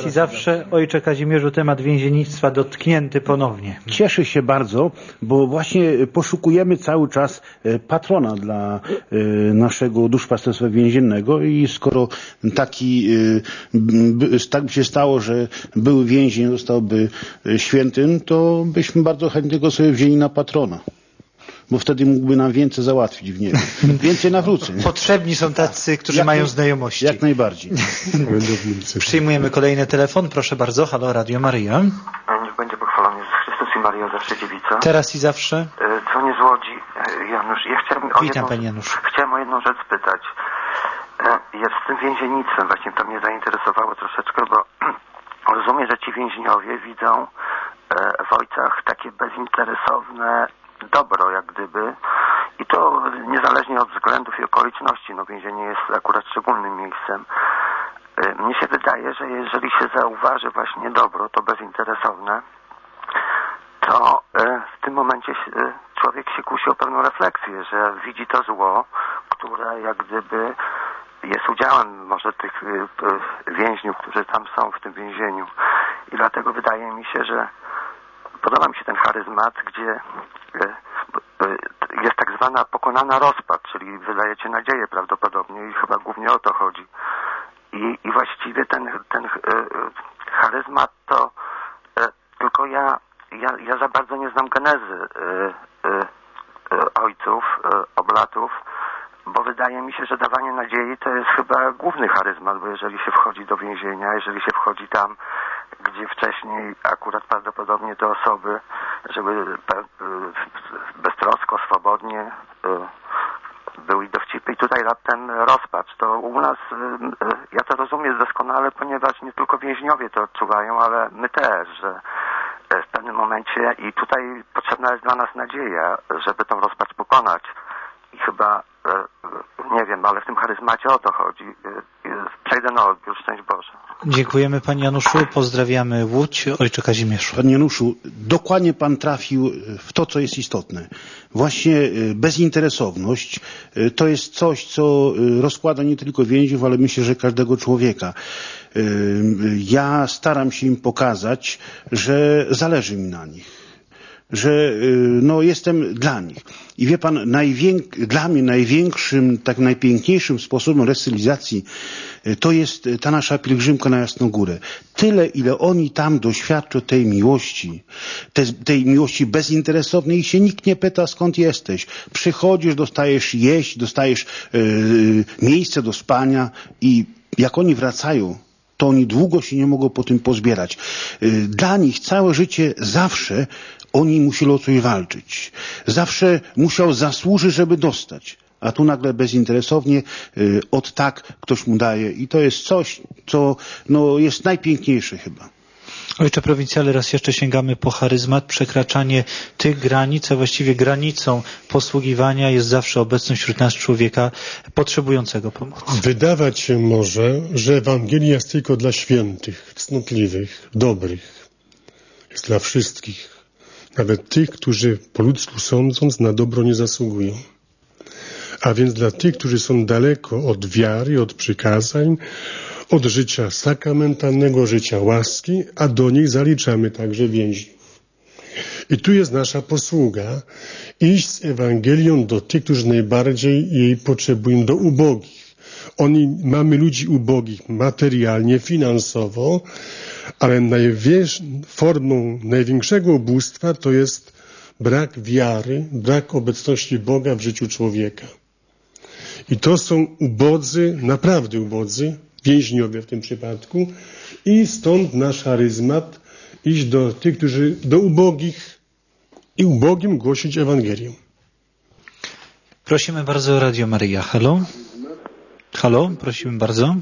Teraz i zawsze, ojcze Kazimierzu, temat więziennictwa dotknięty ponownie. Cieszę się bardzo, bo właśnie poszukujemy cały czas patrona dla naszego duszpasterstwa więziennego i skoro taki, tak by się stało, że były więzień zostałby świętym, to byśmy bardzo chętnie go sobie wzięli na patrona. Bo wtedy mógłby nam więcej załatwić w niebie. Więcej nawróceń. Potrzebni są tacy, którzy jak mają naj, znajomości. Jak najbardziej. Przyjmujemy kolejny telefon. Proszę bardzo. Halo, Radio Maryja. Niech będzie pochwalony Jezus Chrystus i Maria, zawsze dziewica. Teraz i zawsze. Dzwonię z Łodzi. Janusz, ja chciałem o Witam, jedną, Panie Janusz. Chciałem o jedną rzecz spytać. Jest z tym więziennictwem, właśnie to mnie zainteresowało troszeczkę, bo rozumiem, że ci więźniowie widzą w ojcach takie bezinteresowne dobro, jak gdyby, i to niezależnie od względów i okoliczności. No, więzienie jest akurat szczególnym miejscem. Mnie się wydaje, że jeżeli się zauważy właśnie dobro, to bezinteresowne, to w tym momencie człowiek się kusi o pewną refleksję, że widzi to zło, które jak gdyby jest udziałem może tych więźniów, którzy tam są w tym więzieniu. I dlatego wydaje mi się, że podoba mi się ten charyzmat, gdzie jest tak zwana pokonana rozpacz, czyli wydajecie nadzieję prawdopodobnie i chyba głównie o to chodzi. I, i właściwie ten, ten charyzmat to tylko ja, ja, ja za bardzo nie znam genezy ojców, oblatów, bo wydaje mi się, że dawanie nadziei to jest chyba główny charyzmat, bo jeżeli się wchodzi do więzienia, jeżeli się wchodzi tam, gdzie wcześniej akurat prawdopodobnie te osoby, żeby beztrosko, swobodnie były dowcipy i tutaj raptem rozpacz. To u nas, ja to rozumiem doskonale, ponieważ nie tylko więźniowie to odczuwają, ale my też, że w pewnym momencie i tutaj potrzebna jest dla nas nadzieja, żeby tą rozpacz pokonać. I chyba, nie wiem, ale w tym charyzmacie o to chodzi. Przejdę na odbiór. Szczęść Boże. Dziękujemy Panie Januszu, pozdrawiamy Łódź, ojcze Kazimierzu. Panie Januszu, dokładnie Pan trafił w to, co jest istotne. Właśnie bezinteresowność to jest coś, co rozkłada nie tylko więźniów, ale myślę, że każdego człowieka. Ja staram się im pokazać, że zależy mi na nich. Że no, jestem dla nich. I wie pan, najwięk- dla mnie największym, tak najpiękniejszym sposobem restylizacji to jest ta nasza pielgrzymka na Jasną Górę. Tyle, ile oni tam doświadczą tej miłości, te, tej miłości bezinteresownej i się nikt nie pyta, skąd jesteś. Przychodzisz, dostajesz jeść, dostajesz yy, miejsce do spania i jak oni wracają, to oni długo się nie mogą po tym pozbierać. Yy, dla nich całe życie zawsze oni musieli o coś walczyć. Zawsze musiał zasłużyć, żeby dostać. A tu nagle bezinteresownie y, od tak ktoś mu daje. I to jest coś, co no, jest najpiękniejsze chyba. Ojcze prowincjale, raz jeszcze sięgamy po charyzmat. Przekraczanie tych granic, a właściwie granicą posługiwania jest zawsze obecność wśród nas człowieka potrzebującego pomocy. Wydawać się może, że Ewangelia jest tylko dla świętych, cnotliwych, dobrych. Jest dla wszystkich. Nawet tych, którzy po ludzku sądząc na dobro nie zasługują. A więc dla tych, którzy są daleko od wiary, od przykazań, od życia sakramentalnego, życia łaski, a do nich zaliczamy także więźniów. I tu jest nasza posługa, iść z Ewangelią do tych, którzy najbardziej jej potrzebują, do ubogich. Oni, mamy ludzi ubogich materialnie, finansowo, ale największą formą największego ubóstwa to jest brak wiary, brak obecności Boga w życiu człowieka. I to są ubodzy, naprawdę ubodzy, więźniowie w tym przypadku, i stąd nasz charyzmat iść do tych, którzy, do ubogich i ubogim głosić Ewangelię. Prosimy bardzo o Radio Maryja. Halo? Halo? Prosimy bardzo.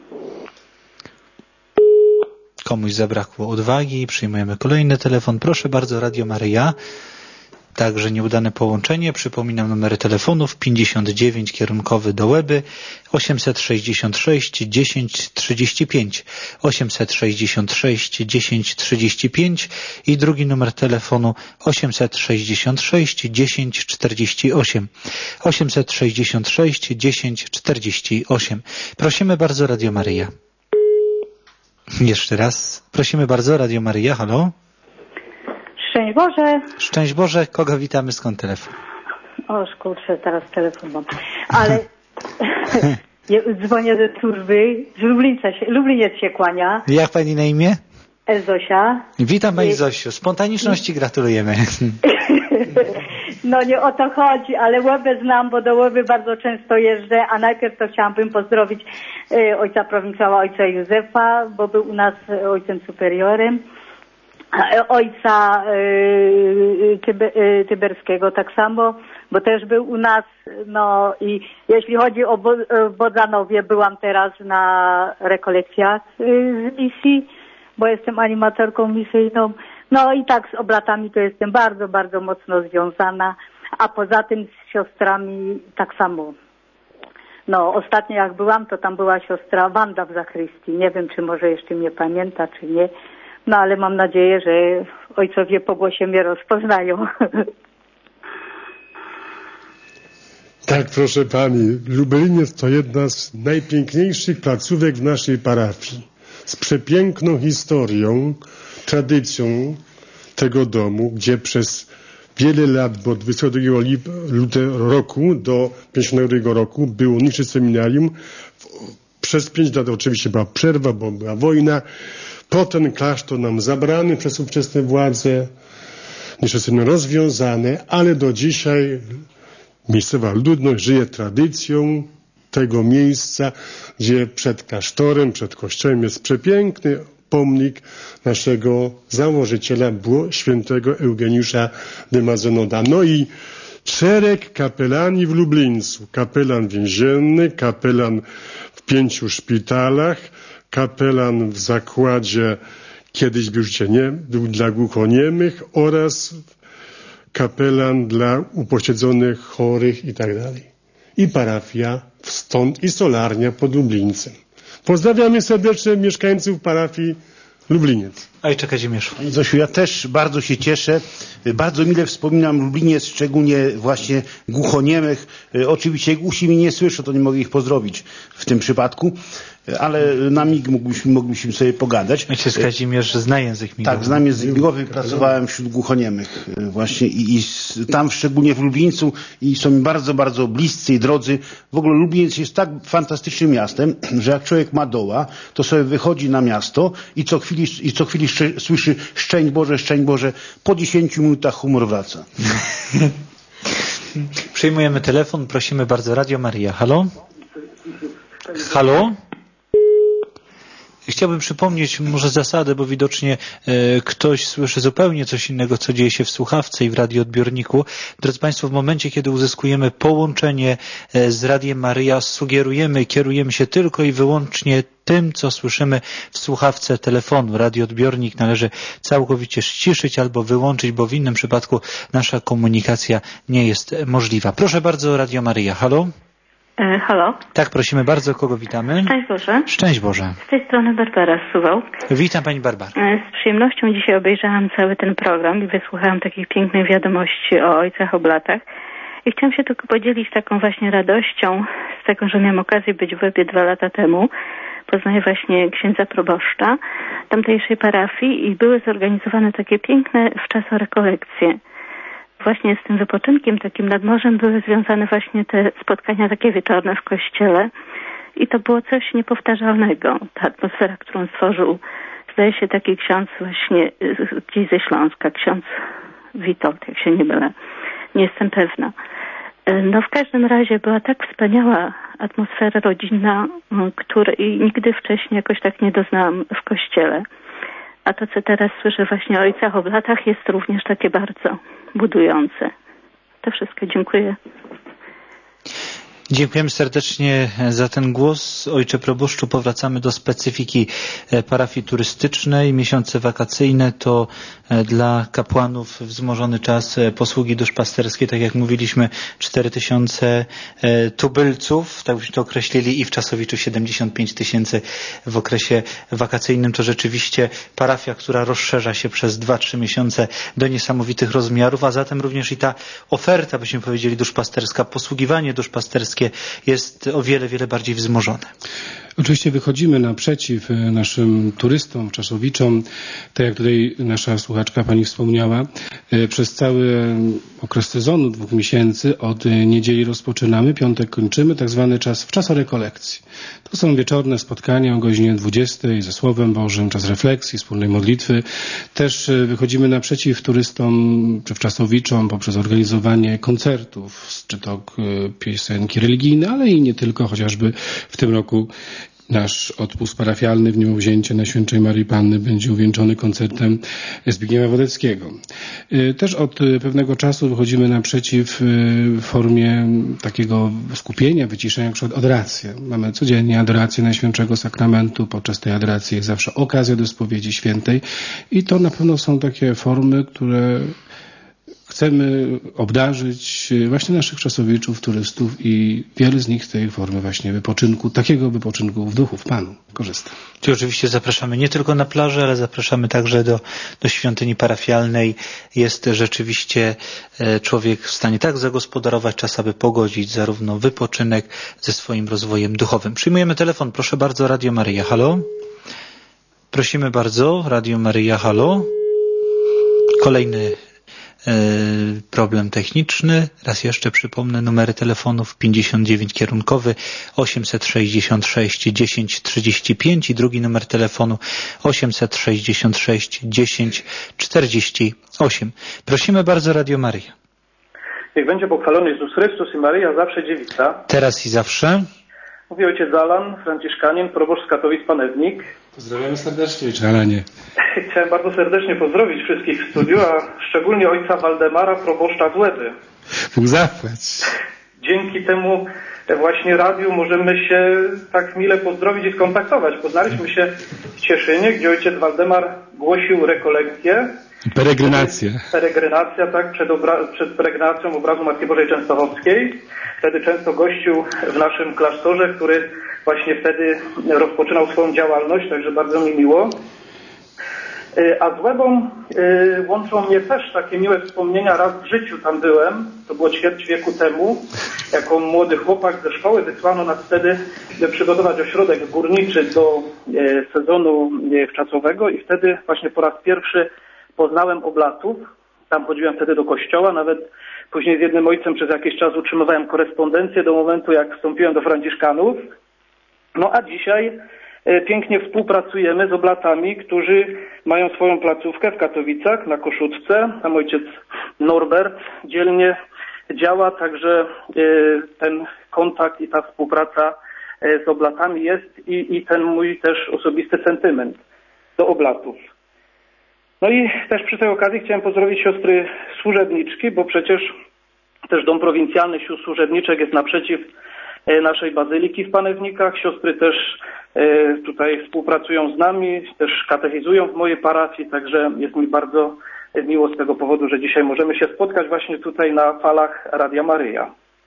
Komuś zabrakło odwagi. Przyjmujemy kolejny telefon. Proszę bardzo, Radio Maryja. Także nieudane połączenie. Przypominam numery telefonów. pięćdziesiąt dziewięć kierunkowy do Łeby, osiemset sześćdziesiąt sześć dziesięć trzydzieści pięć, osiemset sześćdziesiąt sześć dziesięć trzydzieści pięć i drugi numer telefonu osiemset sześćdziesiąt sześć dziesięć czterdzieści osiem, osiemset sześćdziesiąt sześć dziesięć czterdzieści osiem. Prosimy bardzo, Radio Maryja. Jeszcze raz. Prosimy bardzo, Radio Maryja, halo. Szczęść Boże. Szczęść Boże. Kogo witamy? Skąd telefon? O, kurczę, teraz telefon mam. Ale dzwonię ze służby. Z Lublińca się, Lubliniec się kłania. Jak pani na imię? Zosia. Witam pani I... Zosiu. Spontaniczności gratulujemy. No nie o to chodzi, ale Łebę znam, bo do Łeby bardzo często jeżdżę, a najpierw to chciałabym pozdrowić e, ojca prowincjała, ojca Józefa, bo był u nas ojcem superiorem, e, ojca e, tybe, e, Tyberskiego tak samo, bo też był u nas, no i jeśli chodzi o Bo, e, Bodzanowie, byłam teraz na rekolekcjach e, z misji, bo jestem animatorką misyjną. No i tak z oblatami to jestem bardzo, bardzo mocno związana, a poza tym z siostrami tak samo. No ostatnio jak byłam, to tam była siostra Wanda w zakrystii. Nie wiem, czy może jeszcze mnie pamięta, czy nie. No ale mam nadzieję, że ojcowie po głosie mnie rozpoznają. Tak, proszę pani, Lubliniec to jedna z najpiękniejszych placówek w naszej parafii. Z przepiękną historią, tradycją tego domu, gdzie przez wiele lat, bo od dwudziestego drugiego roku do pięćdziesiątego drugiego roku było niższe seminarium. Przez pięć lat oczywiście była przerwa, bo była wojna. Potem klasztor nam zabrany przez ówczesne władze, niższe seminarium rozwiązane, ale do dzisiaj miejscowa ludność żyje tradycją tego miejsca, gdzie przed klasztorem, przed kościołem jest przepiękny pomnik naszego założyciela, było świętego Eugeniusza de Mazenoda. No i szereg kapelani w Lublińcu. Kapelan więzienny, kapelan w pięciu szpitalach, kapelan w zakładzie, kiedyś był, nie, był dla głuchoniemych oraz kapelan dla upośledzonych, chorych i tak dalej. I parafia stąd i solarnia pod Lublińcem. Pozdrawiamy serdecznie mieszkańców parafii Lubliniec. Ojcze Kazimierzu. Pani Zosiu, ja też bardzo się cieszę. Bardzo mile wspominam Lubliniec, szczególnie właśnie głuchoniemych. Oczywiście głusi mnie nie słyszą, to nie mogę ich pozdrowić w tym przypadku, ale na mig mogliśmy, mogliśmy sobie pogadać. Ojciec Kazimierz zna język migowy. Tak, znam język migowy, pracowałem wśród głuchoniemych właśnie i, i tam szczególnie w Lublińcu i są mi bardzo, bardzo bliscy i drodzy. W ogóle Lubliniec jest tak fantastycznym miastem, że jak człowiek ma doła, to sobie wychodzi na miasto i co chwili, i co chwili szcze, słyszy szczęść Boże, szczęść Boże, po dziesięciu minutach humor wraca. Przyjmujemy telefon, prosimy bardzo, Radio Maryja. Halo? Halo? Chciałbym przypomnieć może zasadę, bo widocznie e, ktoś słyszy zupełnie coś innego, co dzieje się w słuchawce i w radioodbiorniku. Drodzy Państwo, w momencie, kiedy uzyskujemy połączenie e, z Radiem Maryja, sugerujemy, kierujemy się tylko i wyłącznie tym, co słyszymy w słuchawce telefonu. Radioodbiornik należy całkowicie ściszyć albo wyłączyć, bo w innym przypadku nasza komunikacja nie jest możliwa. Proszę bardzo, Radio Maryja. Halo? E, halo? Tak, prosimy bardzo. Kogo witamy? Szczęść Boże. Szczęść Boże. Z tej strony Barbara z Suwałk. Witam Pani Barbara. E, z przyjemnością dzisiaj obejrzałam cały ten program i wysłuchałam takich pięknych wiadomości o ojcach oblatach. I chciałam się tylko podzielić taką właśnie radością z tego, że miałam okazję być w Łebie dwa lata temu. Poznaję właśnie księdza proboszcza tamtejszej parafii i były zorganizowane takie piękne wczesne rekolekcje. Właśnie z tym wypoczynkiem takim nad morzem były związane właśnie te spotkania takie wieczorne w kościele i to było coś niepowtarzalnego. Ta atmosfera, którą stworzył, zdaje się, taki ksiądz właśnie gdzieś ze Śląska, ksiądz Witold, jak się nie mylę, nie jestem pewna. No w każdym razie była tak wspaniała atmosfera rodzinna, której nigdy wcześniej jakoś tak nie doznałam w kościele. A to, co teraz słyszę właśnie o ojcach oblatach, jest również takie bardzo budujące. To wszystko. Dziękuję. Dziękujemy serdecznie za ten głos. Ojcze proboszczu, powracamy do specyfiki parafii turystycznej. Miesiące wakacyjne to dla kapłanów wzmożony czas posługi duszpasterskiej. Tak jak mówiliśmy, cztery tysiące tubylców, tak byśmy to określili, i w Czasowiczu siedemdziesiąt pięć tysięcy w okresie wakacyjnym. To rzeczywiście parafia, która rozszerza się przez dwa trzy miesiące do niesamowitych rozmiarów, a zatem również i ta oferta, byśmy powiedzieli, duszpasterska, posługiwanie duszpasterskie jest o wiele, wiele bardziej wzmożone. Oczywiście wychodzimy naprzeciw naszym turystom, czaszowiczom, tak jak tutaj nasza słuchaczka pani wspomniała. Przez cały okres sezonu, dwóch miesięcy, od niedzieli rozpoczynamy, piątek kończymy, tak zwany czas, w czas rekolekcji. To są wieczorne spotkania o godzinie dwudziestej ze Słowem Bożym, czas refleksji, wspólnej modlitwy. Też wychodzimy naprzeciw turystom czy wczasowiczom poprzez organizowanie koncertów, czy to piosenki religijne, ale i nie tylko, chociażby w tym roku nasz odpust parafialny w Niemowzięcie Najświętszej Maryi Panny będzie uwieńczony koncertem Zbigniewa Wodeckiego. Też od pewnego czasu wychodzimy naprzeciw w formie takiego skupienia, wyciszenia, jak przykład adoracja. Mamy codziennie adorację Najświętszego Sakramentu. Podczas tej adoracji jest zawsze okazja do spowiedzi świętej i to na pewno są takie formy, które chcemy obdarzyć właśnie naszych czasowiczów, turystów i wiele z nich z tej formy właśnie wypoczynku, takiego wypoczynku w duchu, w Panu korzysta. Czyli oczywiście zapraszamy nie tylko na plażę, ale zapraszamy także do, do świątyni parafialnej. Jest rzeczywiście człowiek w stanie tak zagospodarować czas, aby pogodzić zarówno wypoczynek ze swoim rozwojem duchowym. Przyjmujemy telefon. Proszę bardzo, Radio Maryja. Halo? Prosimy bardzo, Radio Maryja. Halo? Kolejny problem techniczny. Raz jeszcze przypomnę numery telefonów: pięćdziesiąt dziewięć kierunkowy osiemset sześćdziesiąt sześć dziesięć trzydzieści pięć i drugi numer telefonu osiemset sześćdziesiąt sześć dziesięć czterdzieści osiem. Prosimy bardzo, Radio Maryja. Niech będzie pochwalony Jezus Chrystus i Maryja, zawsze dziewica. Teraz i zawsze. Mówi ojciec Alan, franciszkanin, proboszcz z Katowic-Panewnik. Pozdrawiamy serdecznie, ojcze Alanie. Chciałem bardzo serdecznie pozdrowić wszystkich w studiu, a szczególnie ojca Waldemara, proboszcza z Łeby. Bóg zapłać. Dzięki temu właśnie radiu możemy się tak mile pozdrowić i skontaktować. Poznaliśmy się w Cieszynie, gdzie ojciec Waldemar głosił rekolekcję. Peregrynację. Peregrinacja, tak, przed, obra- przed peregrinacją obrazu Matki Bożej Częstochowskiej. Wtedy często gościł w naszym klasztorze, który właśnie wtedy rozpoczynał swoją działalność, także bardzo mi miło. A z Łebą y, łączą mnie też takie miłe wspomnienia. Raz w życiu tam byłem, to było ćwierć wieku temu. Jako młody chłopak ze szkoły wysłano nas wtedy, by przygotować ośrodek górniczy do y, sezonu y, wczasowego i wtedy właśnie po raz pierwszy poznałem Oblatów. Tam chodziłem wtedy do kościoła, nawet później z jednym ojcem przez jakiś czas utrzymywałem korespondencję do momentu, jak wstąpiłem do Franciszkanów. No a dzisiaj pięknie współpracujemy z Oblatami, którzy mają swoją placówkę w Katowicach na Koszutce. Tam ojciec Norbert dzielnie działa, także ten kontakt i ta współpraca z Oblatami jest i, i ten mój też osobisty sentyment do Oblatów. No i też przy tej okazji chciałem pozdrowić siostry służebniczki, bo przecież też dom prowincjalny sióstr służebniczek jest naprzeciw naszej bazyliki w Panewnikach. Siostry też tutaj współpracują z nami, też katechizują w mojej parafii, także jest mi bardzo miło z tego powodu, że dzisiaj możemy się spotkać właśnie tutaj na falach Radia Maryja.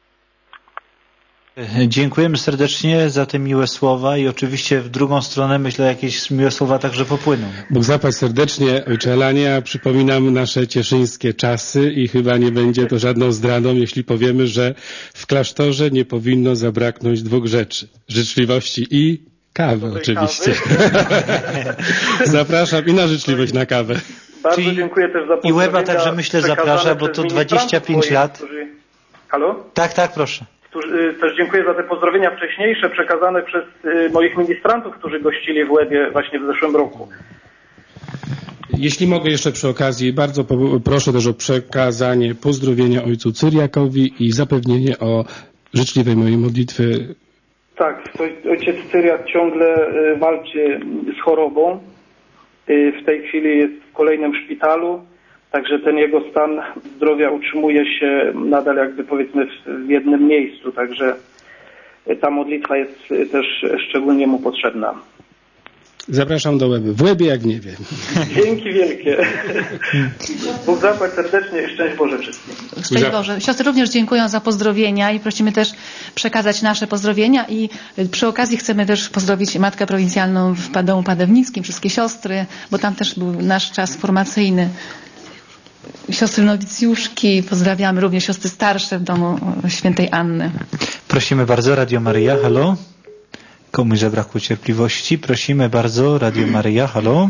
Dziękujemy serdecznie za te miłe słowa i oczywiście w drugą stronę, myślę, jakieś miłe słowa także popłyną. Bóg zapłać serdecznie, ojcze Alanie. Przypominam nasze cieszyńskie czasy i chyba nie będzie to żadną zdradą, jeśli powiemy, że w klasztorze nie powinno zabraknąć dwóch rzeczy. Życzliwości i kawy. Dobrej oczywiście. Kawy. Zapraszam i na życzliwość na kawę. Bardzo Czyli dziękuję też za i Łeba także myślę zaprasza, bo to dwadzieścia pięć lat. Którzy... Halo? Tak, tak, proszę. Też dziękuję za te pozdrowienia wcześniejsze przekazane przez moich ministrantów, którzy gościli w Łebie właśnie w zeszłym roku. Jeśli mogę jeszcze przy okazji, bardzo proszę też o przekazanie pozdrowienia ojcu Cyriakowi i zapewnienie o życzliwej mojej modlitwy. Tak, ojciec Cyriak ciągle walczy z chorobą. W tej chwili jest w kolejnym szpitalu. Także ten jego stan zdrowia utrzymuje się nadal jakby powiedzmy w jednym miejscu, także ta modlitwa jest też szczególnie mu potrzebna. Zapraszam do Łeby. W Łebie jak nie wiem. Dzięki wielkie. Bóg zapłać serdecznie i szczęść Boże wszystkim. Szczęść Boże. Siostry również dziękują za pozdrowienia i prosimy też przekazać nasze pozdrowienia i przy okazji chcemy też pozdrowić Matkę Prowincjalną w Domu Padewnickim, wszystkie siostry, bo tam też był nasz czas formacyjny. Siostry nowicjuszki, pozdrawiamy również siostry starsze w domu świętej Anny. Prosimy bardzo, Radio Maryja, halo. Komuś zabrakło cierpliwości. Prosimy bardzo, Radio Maryja, halo.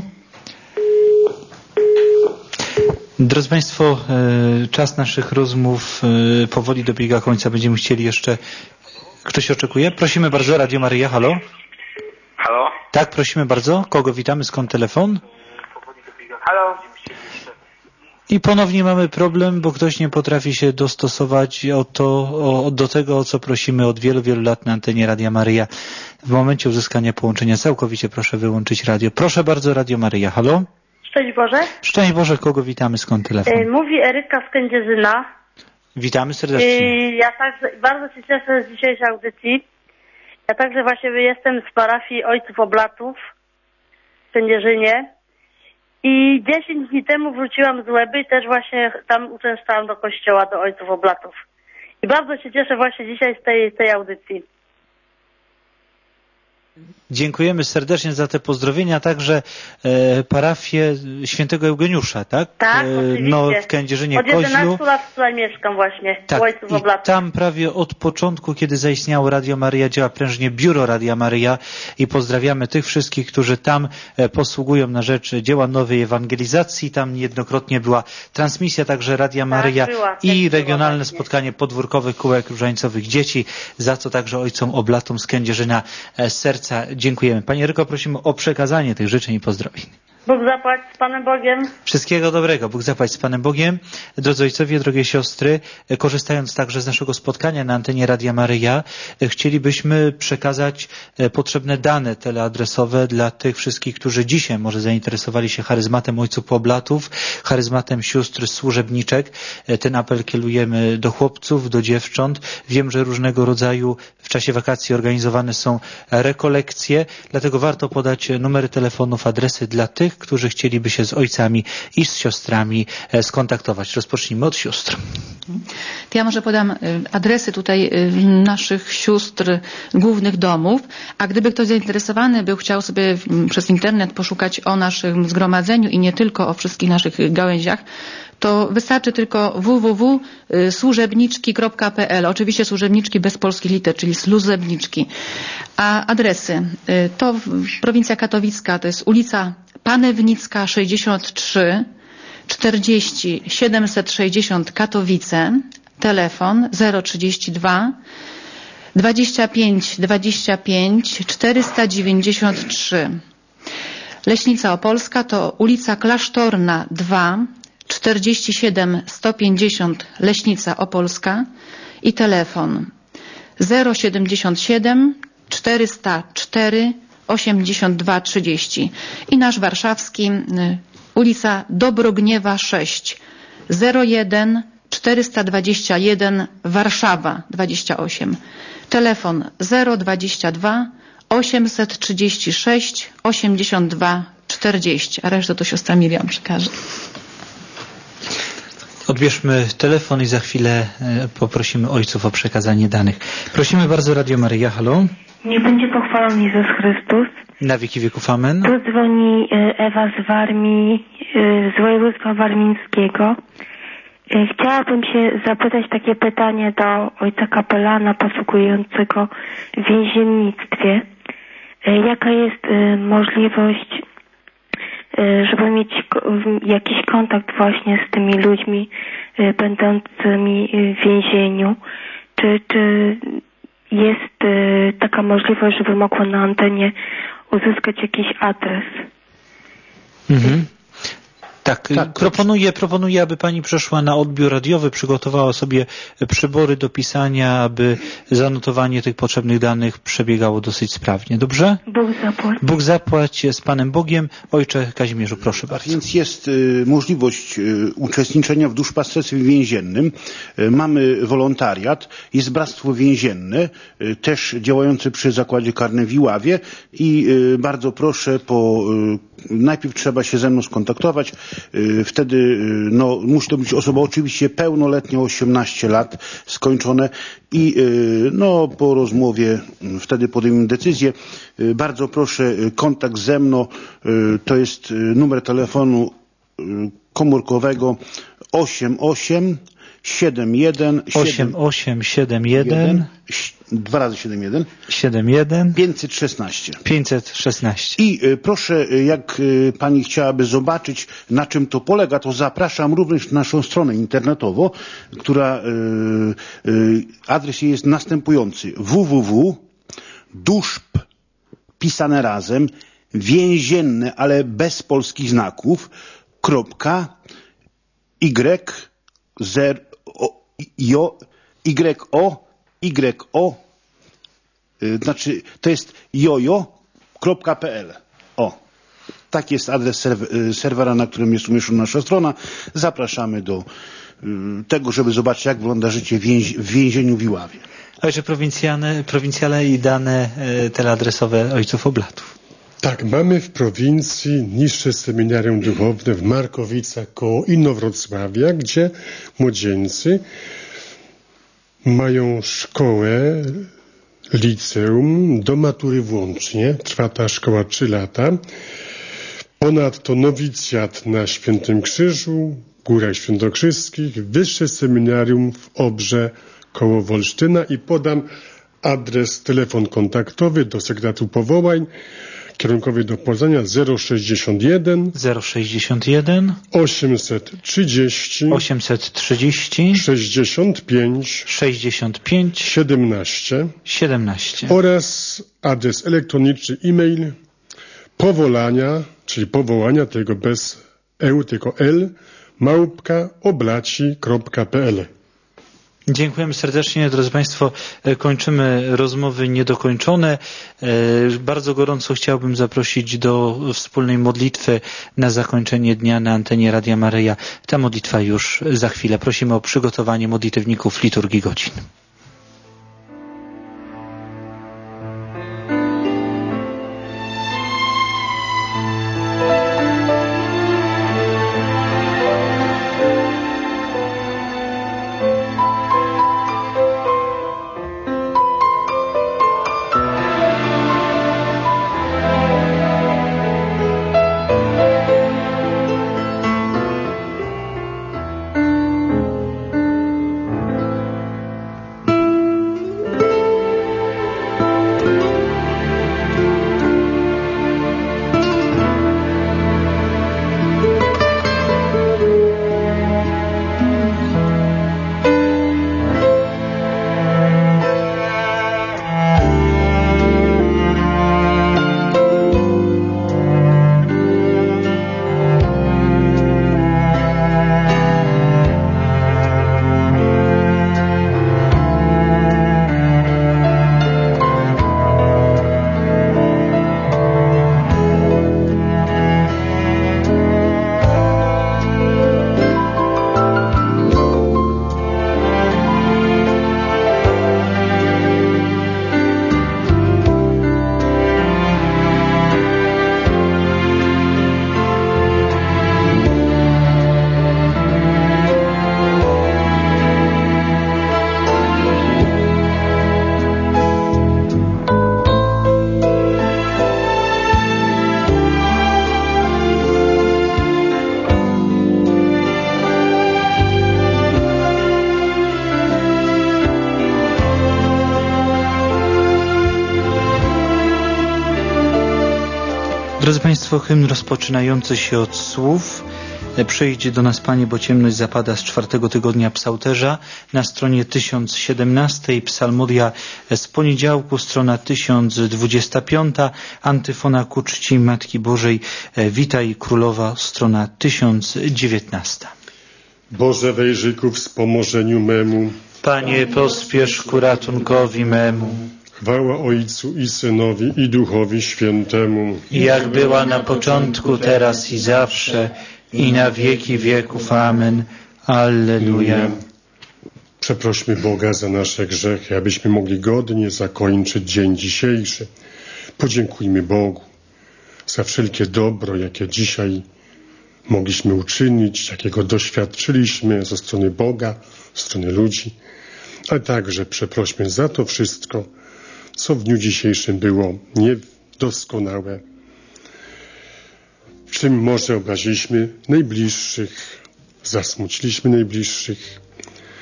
Drodzy Państwo, czas naszych rozmów powoli dobiega końca. Będziemy chcieli jeszcze... Ktoś oczekuje? Prosimy bardzo, Radio Maryja, halo. Halo? Tak, prosimy bardzo. Kogo witamy? Skąd telefon? Halo? I ponownie mamy problem, bo ktoś nie potrafi się dostosować o to, o, do tego, o co prosimy od wielu, wielu lat na antenie Radia Maryja. W momencie uzyskania połączenia całkowicie proszę wyłączyć radio. Proszę bardzo, Radio Maryja, halo. Szczęść Boże. Szczęść Boże, kogo witamy? Skąd telefon? Mówi Eryka z Kędzierzyna. Witamy serdecznie. Ja także bardzo się cieszę z dzisiejszej audycji. Ja także właśnie jestem z parafii Ojców Oblatów w Kędzierzynie. I dziesięć dni temu wróciłam z Łeby i też właśnie tam uczęszczałam do kościoła, do Ojców Oblatów. I bardzo się cieszę właśnie dzisiaj z tej, tej audycji. Dziękujemy serdecznie za te pozdrowienia, także e, parafię świętego Eugeniusza, tak? Tak, e, oczywiście. No, w Kędzierzynie Od jedenastu lat tutaj mieszkam właśnie, tak, u Ojców Oblatów. I tam prawie od początku, kiedy zaistniało Radio Maryja, działa prężnie biuro Radia Maryja i pozdrawiamy tych wszystkich, którzy tam e, posługują na rzecz dzieła nowej ewangelizacji. Tam niejednokrotnie była transmisja także Radia Maryja była, i była regionalne właśnie. spotkanie podwórkowych kółek różańcowych dzieci, za co także Ojcom Oblatom z Kędzierzyna e, z serca dziękujemy. Panie Ryko, prosimy o przekazanie tych życzeń i pozdrowień. Bóg zapłać z Panem Bogiem. Wszystkiego dobrego. Bóg zapłać z Panem Bogiem. Drodzy ojcowie, drogie siostry, korzystając także z naszego spotkania na antenie Radia Maryja, chcielibyśmy przekazać potrzebne dane teleadresowe dla tych wszystkich, którzy dzisiaj może zainteresowali się charyzmatem Ojców Oblatów, charyzmatem sióstr służebniczek. Ten apel kierujemy do chłopców, do dziewcząt. Wiem, że różnego rodzaju w czasie wakacji organizowane są rekolekcje, dlatego warto podać numery telefonów, adresy dla tych, którzy chcieliby się z ojcami i z siostrami skontaktować. Rozpocznijmy od sióstr. To ja może podam adresy tutaj naszych sióstr głównych domów, a gdyby ktoś zainteresowany był, chciał sobie przez internet poszukać o naszym zgromadzeniu i nie tylko o wszystkich naszych gałęziach, to wystarczy tylko w w w kropka służebniczki kropka p l. Oczywiście służebniczki bez polskich liter, czyli służebniczki. A adresy to prowincja katowicka, to jest ulica Panewnicka sześćdziesiąt trzy czterdzieści siedemset sześćdziesiąt Katowice, telefon zero trzydzieści dwa dwadzieścia pięć dwadzieścia pięć czterysta dziewięćdziesiąt trzy. Leśnica Opolska to ulica Klasztorna dwa czterdzieści siedem sto pięćdziesiąt Leśnica Opolska i telefon zero siedemdziesiąt siedem czterysta cztery osiemdziesiąt dwa trzydzieści i nasz warszawski ulica Dobrogniewa sześć zero jeden czterysta dwadzieścia jeden Warszawa dwadzieścia osiem, telefon zero dwadzieścia dwa osiemset trzydzieści sześć osiemdziesiąt dwa czterdzieści, a resztę to siostra Miriam przekaże. Odbierzmy telefon i za chwilę poprosimy ojców o przekazanie danych. Prosimy bardzo, Radio Maryja, halo. Niech będzie pochwalony Jezus Chrystus. Na wieki wieków, amen. Tu dzwoni Ewa z Warmii, z województwa warmińskiego. Chciałabym się zapytać takie pytanie do ojca kapelana posługującego w więziennictwie. Jaka jest możliwość, żeby mieć jakiś kontakt właśnie z tymi ludźmi będącymi w więzieniu? Czy, czy jest taka możliwość, żeby mogła na antenie uzyskać jakiś adres? Mhm. Tak, tak, proponuję, proponuję, aby pani przeszła na odbiór radiowy, przygotowała sobie przybory do pisania, aby zanotowanie tych potrzebnych danych przebiegało dosyć sprawnie. Dobrze? Bóg zapłać. Bóg zapłać z Panem Bogiem. Ojcze Kazimierzu, proszę bardzo. Więc jest y, możliwość y, uczestniczenia w duszpasterstwie więziennym. Y, mamy wolontariat, jest bractwo więzienne, y, też działające przy zakładzie karnym w Iławie i y, bardzo proszę po y, najpierw trzeba się ze mną skontaktować, wtedy no, musi to być osoba oczywiście pełnoletnia, osiemnaście lat, skończone i no, po rozmowie wtedy podejmiemy decyzję. Bardzo proszę, kontakt ze mną, to jest numer telefonu komórkowego osiem osiem siedem jeden osiem osiem siedem jeden dwa razy siedem jeden siedem jeden pięćset szesnaście pięćset szesnaście. I y, proszę, y, jak y, pani chciałaby zobaczyć, na czym to polega, to zapraszam również na naszą stronę internetową, która y, y, adres jej jest następujący: www duszp pisane razem więzienne, ale bez polskich znaków kropka y zer, o, jo, y o y o y, znaczy to jest jojo kropka p l. O, tak jest adres serw- serwera, na którym jest umieszczona nasza strona. Zapraszamy do y, tego, żeby zobaczyć, jak wygląda życie więzi- w więzieniu w Iławie. Ojcze, prowincjane, prowincjale i dane y, teleadresowe Ojców Oblatów. Tak, mamy w prowincji niższe seminarium duchowne w Markowicach koło Inowrocławia, gdzie młodzieńcy mają szkołę, liceum, do matury włącznie. Trwa ta szkoła trzy lata. Ponadto nowicjat na Świętym Krzyżu, Górach Świętokrzyskich, wyższe seminarium w Obrze koło Wolsztyna i podam adres, telefon kontaktowy do sekretariatu powołań kierunkowy do Poznania zero sześćdziesiąt jeden zero sześćdziesiąt jeden osiemset trzydzieści osiemset trzydzieści sześćdziesiąt pięć sześćdziesiąt pięć siedemnaście siedemnaście oraz adres elektroniczny e-mail powolania, czyli powołania, tego bez eu, tylko l, małpka oblaci kropka p l. Dziękujemy serdecznie, drodzy Państwo. Kończymy rozmowy niedokończone. Bardzo gorąco chciałbym zaprosić do wspólnej modlitwy na zakończenie dnia na antenie Radia Maryja. Ta modlitwa już za chwilę. Prosimy o przygotowanie modlitewników liturgii godzin. Drodzy Państwo, hymn rozpoczynający się od słów Przyjdź do nas, Panie, bo ciemność zapada z czwartego tygodnia Psalterza na stronie tysiąc siedemnaście, psalmodia z poniedziałku, strona tysiąc dwadzieścia pięć, antyfona ku czci Matki Bożej, Witaj Królowa, strona tysiąc dziewiętnaście. Boże, wejrzyj ku wspomożeniu memu. Panie, pospiesz ku ratunkowi memu. Chwała Ojcu i Synowi i Duchowi Świętemu. Jak była na początku, teraz i zawsze, i na wieki wieków. Amen. Alleluja. Przeprośmy Boga za nasze grzechy, abyśmy mogli godnie zakończyć dzień dzisiejszy. Podziękujmy Bogu za wszelkie dobro, jakie dzisiaj mogliśmy uczynić, jakiego doświadczyliśmy ze strony Boga, ze strony ludzi, ale także przeprośmy za to wszystko, co w dniu dzisiejszym było niedoskonałe, w czym może obraziliśmy najbliższych, zasmuciliśmy najbliższych,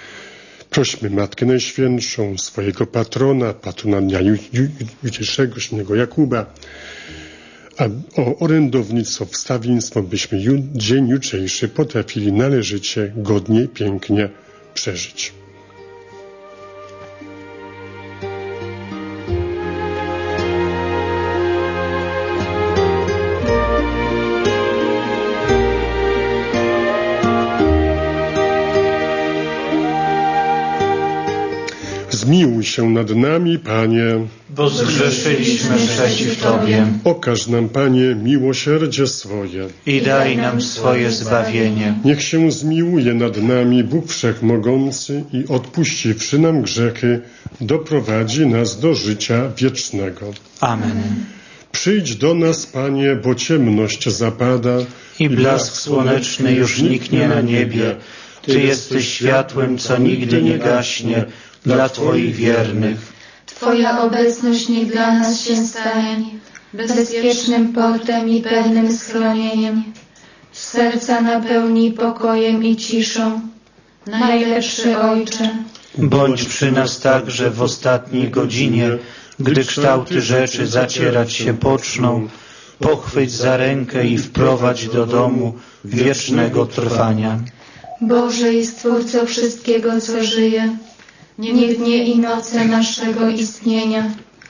Prośmy Matkę Najświętszą, swojego patrona, patrona dnia jutrzejszego, świętego Jakuba, a o orędownictwo, wstawiennictwo, byśmy ju, dzień jutrzejszy potrafili należycie, godnie, pięknie przeżyć. Zmiłuj się nad nami, Panie, bo zgrzeszyliśmy przeciw Tobie. Okaż nam, Panie, miłosierdzie swoje i daj nam swoje zbawienie. Niech się zmiłuje nad nami Bóg Wszechmogący i odpuściwszy nam grzechy, doprowadzi nas do życia wiecznego. Amen. Przyjdź do nas, Panie, bo ciemność zapada i blask słoneczny już niknie na niebie. Ty jesteś światłem, co nigdy nie gaśnie, dla Twoich wiernych. Twoja obecność niech dla nas się stanie bezpiecznym portem i pewnym schronieniem. Serca napełnij pokojem i ciszą. Najlepszy Ojcze, bądź przy nas także w ostatniej godzinie, gdy kształty rzeczy zacierać się poczną. Pochwyć za rękę i wprowadź do domu wiecznego trwania. Boże i Stwórco wszystkiego, co żyje, niech dnie i noce naszego istnienia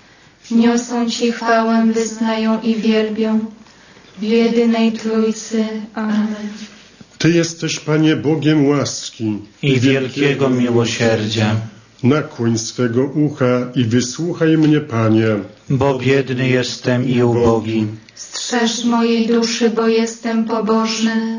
niosą Ci chwałę, wyznają i wielbią w jedynej Trójcy. Amen. Ty jesteś, Panie, Bogiem łaski i wielkiego miłosierdzia. Nakłoń swego ucha i wysłuchaj mnie, Panie, bo biedny jestem i ubogi. Strzeż mojej duszy, bo jestem pobożny.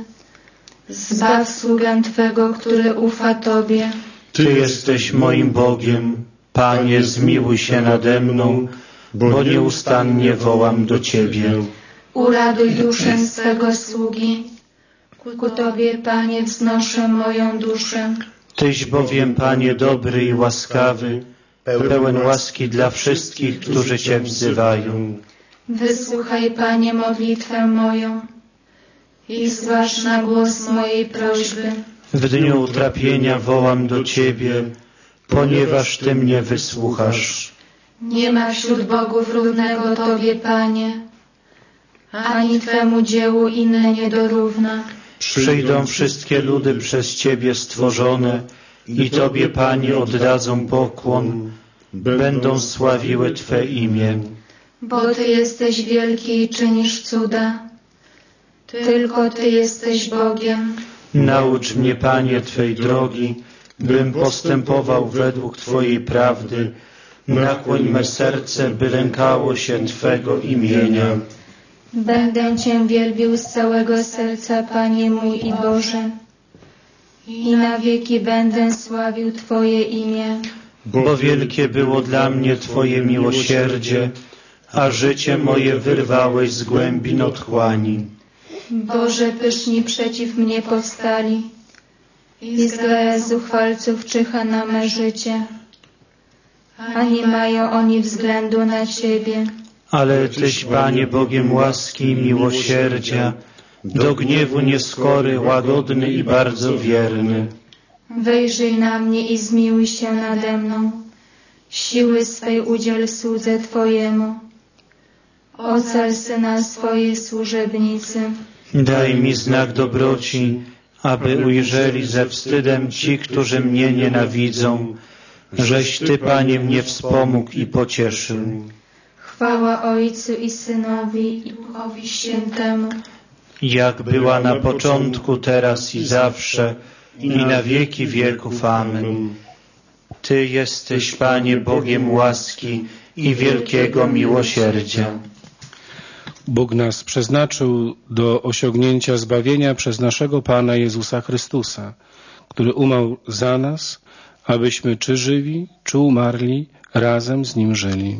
Zbaw sługę Twego, który ufa Tobie. Ty jesteś moim Bogiem, Panie, zmiłuj się nade mną, bo nieustannie wołam do Ciebie. Uraduj duszę swego sługi, ku Tobie, Panie, wznoszę moją duszę. Tyś bowiem, Panie, dobry i łaskawy, pełen łaski dla wszystkich, którzy Cię wzywają. Wysłuchaj, Panie, modlitwę moją i zważ na głos mojej prośby. W dniu utrapienia wołam do Ciebie, ponieważ Ty mnie wysłuchasz. Nie ma wśród bogów równego Tobie, Panie, ani Twemu dziełu inne nie dorówna. Przyjdą wszystkie ludy przez Ciebie stworzone i Tobie, Panie, oddadzą pokłon, będą sławiły Twe imię. Bo Ty jesteś wielki i czynisz cuda, tylko Ty jesteś Bogiem. Naucz mnie, Panie, Twej drogi, bym postępował według Twojej prawdy. Nakłoń me serce, by lękało się Twego imienia. Będę Cię wielbił z całego serca, Panie mój i Boże, i na wieki będę sławił Twoje imię. Bo wielkie było dla mnie Twoje miłosierdzie, a życie moje wyrwałeś z głębin otchłani. Boże, pyszni przeciw mnie powstali i zgraja zuchwalców czyha na me życie, a nie mają oni względu na Ciebie. Ale Tyś, Panie, Bogiem łaski i miłosierdzia, do gniewu nieskory, łagodny i bardzo wierny. Wejrzyj na mnie i zmiłuj się nade mną, siły swej udziel słudze Twojemu. Ocal Syna swojej służebnicy. Daj mi znak dobroci, aby ujrzeli ze wstydem ci, którzy mnie nienawidzą, żeś Ty, Panie, mnie wspomógł i pocieszył. Chwała Ojcu i Synowi i Duchowi Świętemu. Jak była na początku, teraz i zawsze, i na wieki wieków. Amen. Ty jesteś, Panie, Bogiem łaski i wielkiego miłosierdzia. Bóg nas przeznaczył do osiągnięcia zbawienia przez naszego Pana Jezusa Chrystusa, który umarł za nas, abyśmy czy żywi, czy umarli, razem z Nim żyli.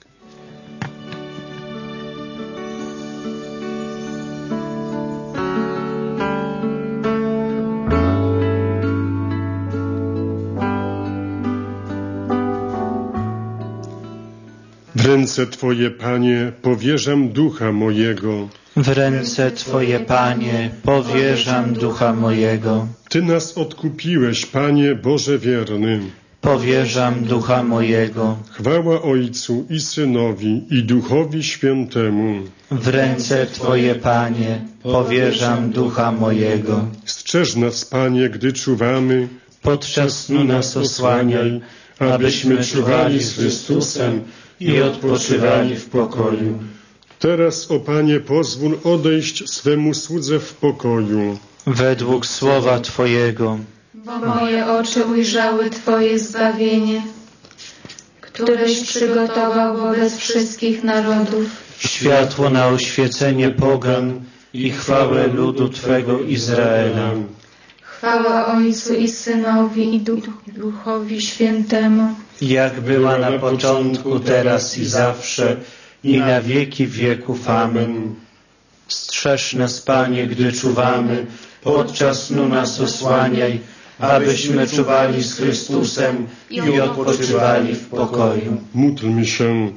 W ręce Twoje, Panie, powierzam ducha mojego. W ręce Twoje, Panie, powierzam ducha mojego. Ty nas odkupiłeś, Panie Boże wierny. Powierzam ducha mojego. Chwała Ojcu i Synowi i Duchowi Świętemu. W ręce Twoje, Panie, powierzam ducha mojego. Strzeż nas, Panie, gdy czuwamy. Podczas snu nas osłaniaj, abyśmy czuwali z Chrystusem i odpoczywali w pokoju. Teraz, o Panie, pozwól odejść swemu słudze w pokoju. Według słowa Twojego. Bo moje oczy ujrzały Twoje zbawienie, któreś przygotował wobec wszystkich narodów. Światło na oświecenie pogan i chwałę ludu Twego Izraela. Chwała Ojcu i Synowi i Duchowi Świętemu. Jak była na początku, teraz i zawsze, i na wieki wieków. Amen. Strzeż nas, Panie, gdy czuwamy, podczas snu nas osłaniaj, abyśmy czuwali z Chrystusem i odpoczywali w pokoju. Módlmy się.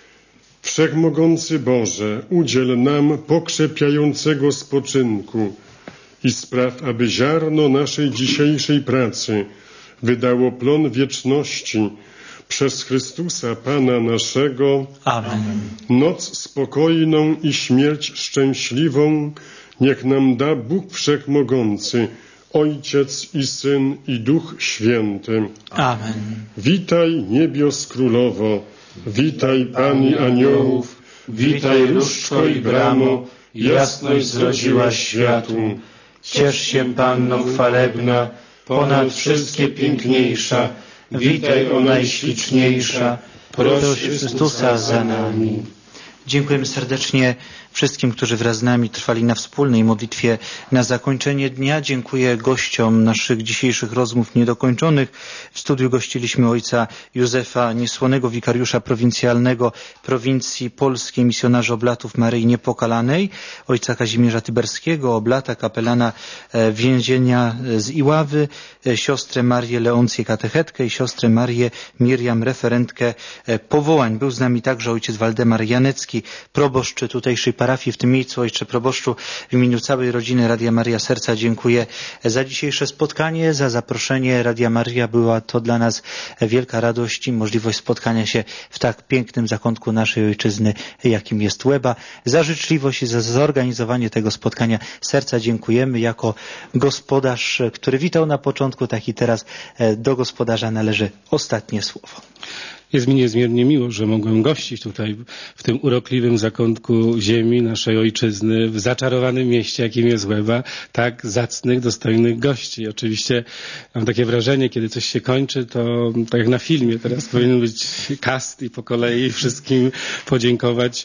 Wszechmogący Boże, udziel nam pokrzepiającego spoczynku i spraw, aby ziarno naszej dzisiejszej pracy wydało plon wieczności przez Chrystusa Pana naszego. Amen. Noc spokojną i śmierć szczęśliwą niech nam da Bóg Wszechmogący, Ojciec i Syn i Duch Święty. Amen. Witaj niebios królowo, witaj Pani aniołów, witaj różdżko i bramo, jasność zrodziłaś światu. Ciesz się, Panno chwalebna, ponad wszystkie piękniejsza, witaj o najśliczniejsza, proś Chrystusa za nami. Dziękujemy serdecznie wszystkim, którzy wraz z nami trwali na wspólnej modlitwie na zakończenie dnia. Dziękuję gościom naszych dzisiejszych rozmów niedokończonych. W studiu gościliśmy ojca Józefa Niesłonego, wikariusza prowincjalnego prowincji polskiej, misjonarza Oblatów Maryi Niepokalanej, ojca Kazimierza Tyberskiego, oblata, kapelana więzienia z Iławy, siostrę Marię Leoncję, katechetkę i siostrę Marię Miriam, referentkę powołań. Był z nami także ojciec Waldemar Janecki, proboszcz tutejszej parafii. W tym miejscu, ojcze proboszczu, w imieniu całej rodziny Radia Maria Serca dziękuję za dzisiejsze spotkanie, za zaproszenie Radia Maria. Była to dla nas wielka radość i możliwość spotkania się w tak pięknym zakątku naszej ojczyzny, jakim jest Łeba. Za życzliwość i za zorganizowanie tego spotkania serca dziękujemy. Jako gospodarz, który witał na początku, tak i teraz do gospodarza należy ostatnie słowo. Jest mi niezmiernie miło, że mogłem gościć tutaj w tym urokliwym zakątku ziemi naszej ojczyzny, w zaczarowanym mieście, jakim jest Łeba, tak zacnych, dostojnych gości. Oczywiście mam takie wrażenie, kiedy coś się kończy, to tak jak na filmie, teraz powinien być cast i po kolei wszystkim podziękować.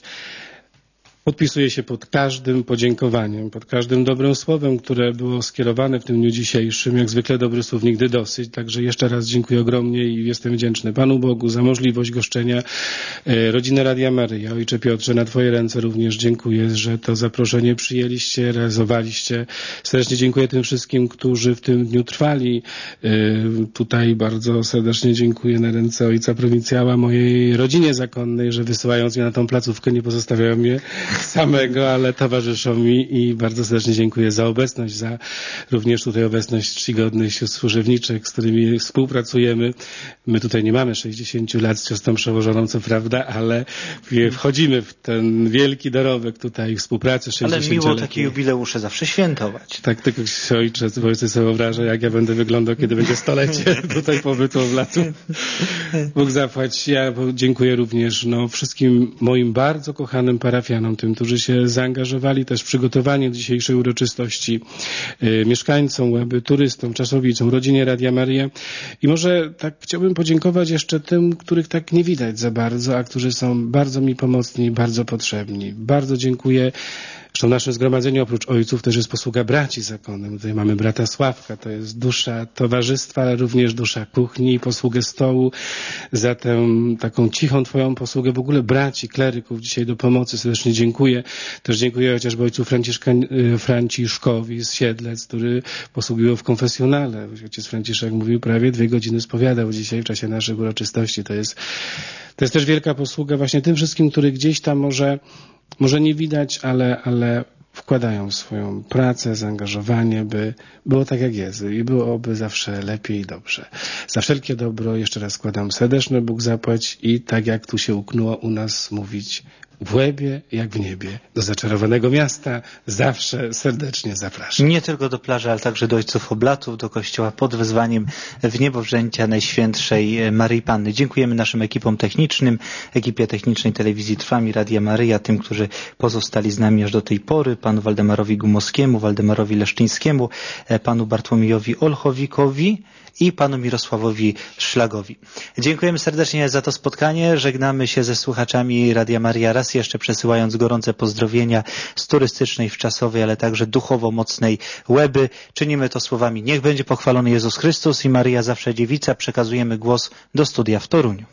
Podpisuję się pod każdym podziękowaniem, pod każdym dobrym słowem, które było skierowane w tym dniu dzisiejszym. Jak zwykle dobry słów nigdy dosyć. Także jeszcze raz dziękuję ogromnie i jestem wdzięczny Panu Bogu za możliwość goszczenia rodziny Radia Maryja. Ojcze Piotrze, na Twoje ręce również dziękuję, że to zaproszenie przyjęliście, realizowaliście. Serdecznie dziękuję tym wszystkim, którzy w tym dniu trwali. Tutaj bardzo serdecznie dziękuję na ręce ojca prowincjała, mojej rodzinie zakonnej, że wysyłając mnie na tą placówkę nie pozostawiają mnie samego, ale towarzyszą mi i bardzo serdecznie dziękuję za obecność, za również tutaj obecność czcigodnych sióstr służebniczek, z którymi współpracujemy. My tutaj nie mamy sześćdziesięciu lat z siostrą przełożoną, co prawda, ale wchodzimy w ten wielki dorobek tutaj współpracy sześćdziesięcioletniej. Ale miło takie jubileusze zawsze świętować. Tak, tylko ojciec, bo ojciec sobie wyobraża, jak ja będę wyglądał, kiedy będzie stolecie tutaj pobytu Oblatów. Bóg zapłać. Ja dziękuję również no, wszystkim moim bardzo kochanym parafianom, tym, którzy się zaangażowali też w przygotowanie dzisiejszej uroczystości, y, mieszkańcom Łeby, turystom, czasowiczom, rodzinie Radia Maria. I może tak chciałbym podziękować jeszcze tym, których tak nie widać za bardzo, a którzy są bardzo mi pomocni, bardzo potrzebni. Bardzo dziękuję. Zresztą w naszym zgromadzeniu oprócz ojców też jest posługa braci zakonnym. Tutaj mamy brata Sławka, to jest dusza towarzystwa, ale również dusza kuchni i posługę stołu. Za tę taką cichą Twoją posługę w ogóle braci, kleryków dzisiaj do pomocy serdecznie dziękuję. Też dziękuję chociażby ojcu Franciszkowi z Siedlec, który posługiwał w konfesjonale. Ojciec Franciszek mówił, prawie dwie godziny spowiadał dzisiaj w czasie naszych uroczystości. To jest, to jest też wielka posługa właśnie tym wszystkim, których gdzieś tam może Może nie widać, ale, ale wkładają swoją pracę, zaangażowanie, by było tak jak jest i byłoby zawsze lepiej i dobrze. Za wszelkie dobro jeszcze raz składam serdeczny Bóg zapłać i tak jak tu się uknęło u nas mówić, w Łebie jak w niebie. Do zaczarowanego miasta zawsze serdecznie zapraszam. Nie tylko do plaży, ale także do Ojców Oblatów, do kościoła pod wezwaniem w niebowzięcia Najświętszej Maryi Panny. Dziękujemy naszym ekipom technicznym, ekipie technicznej Telewizji Trwam i Radia Maryja, tym, którzy pozostali z nami aż do tej pory, panu Waldemarowi Gumowskiemu, Waldemarowi Leszczyńskiemu, panu Bartłomiejowi Olchowikowi i panu Mirosławowi Szlagowi. Dziękujemy serdecznie za to spotkanie. Żegnamy się ze słuchaczami Radia Maryja, raz jeszcze przesyłając gorące pozdrowienia z turystycznej, wczasowej, ale także duchowo mocnej Łeby. Czynimy to słowami: niech będzie pochwalony Jezus Chrystus i Maryja zawsze dziewica. Przekazujemy głos do studia w Toruniu.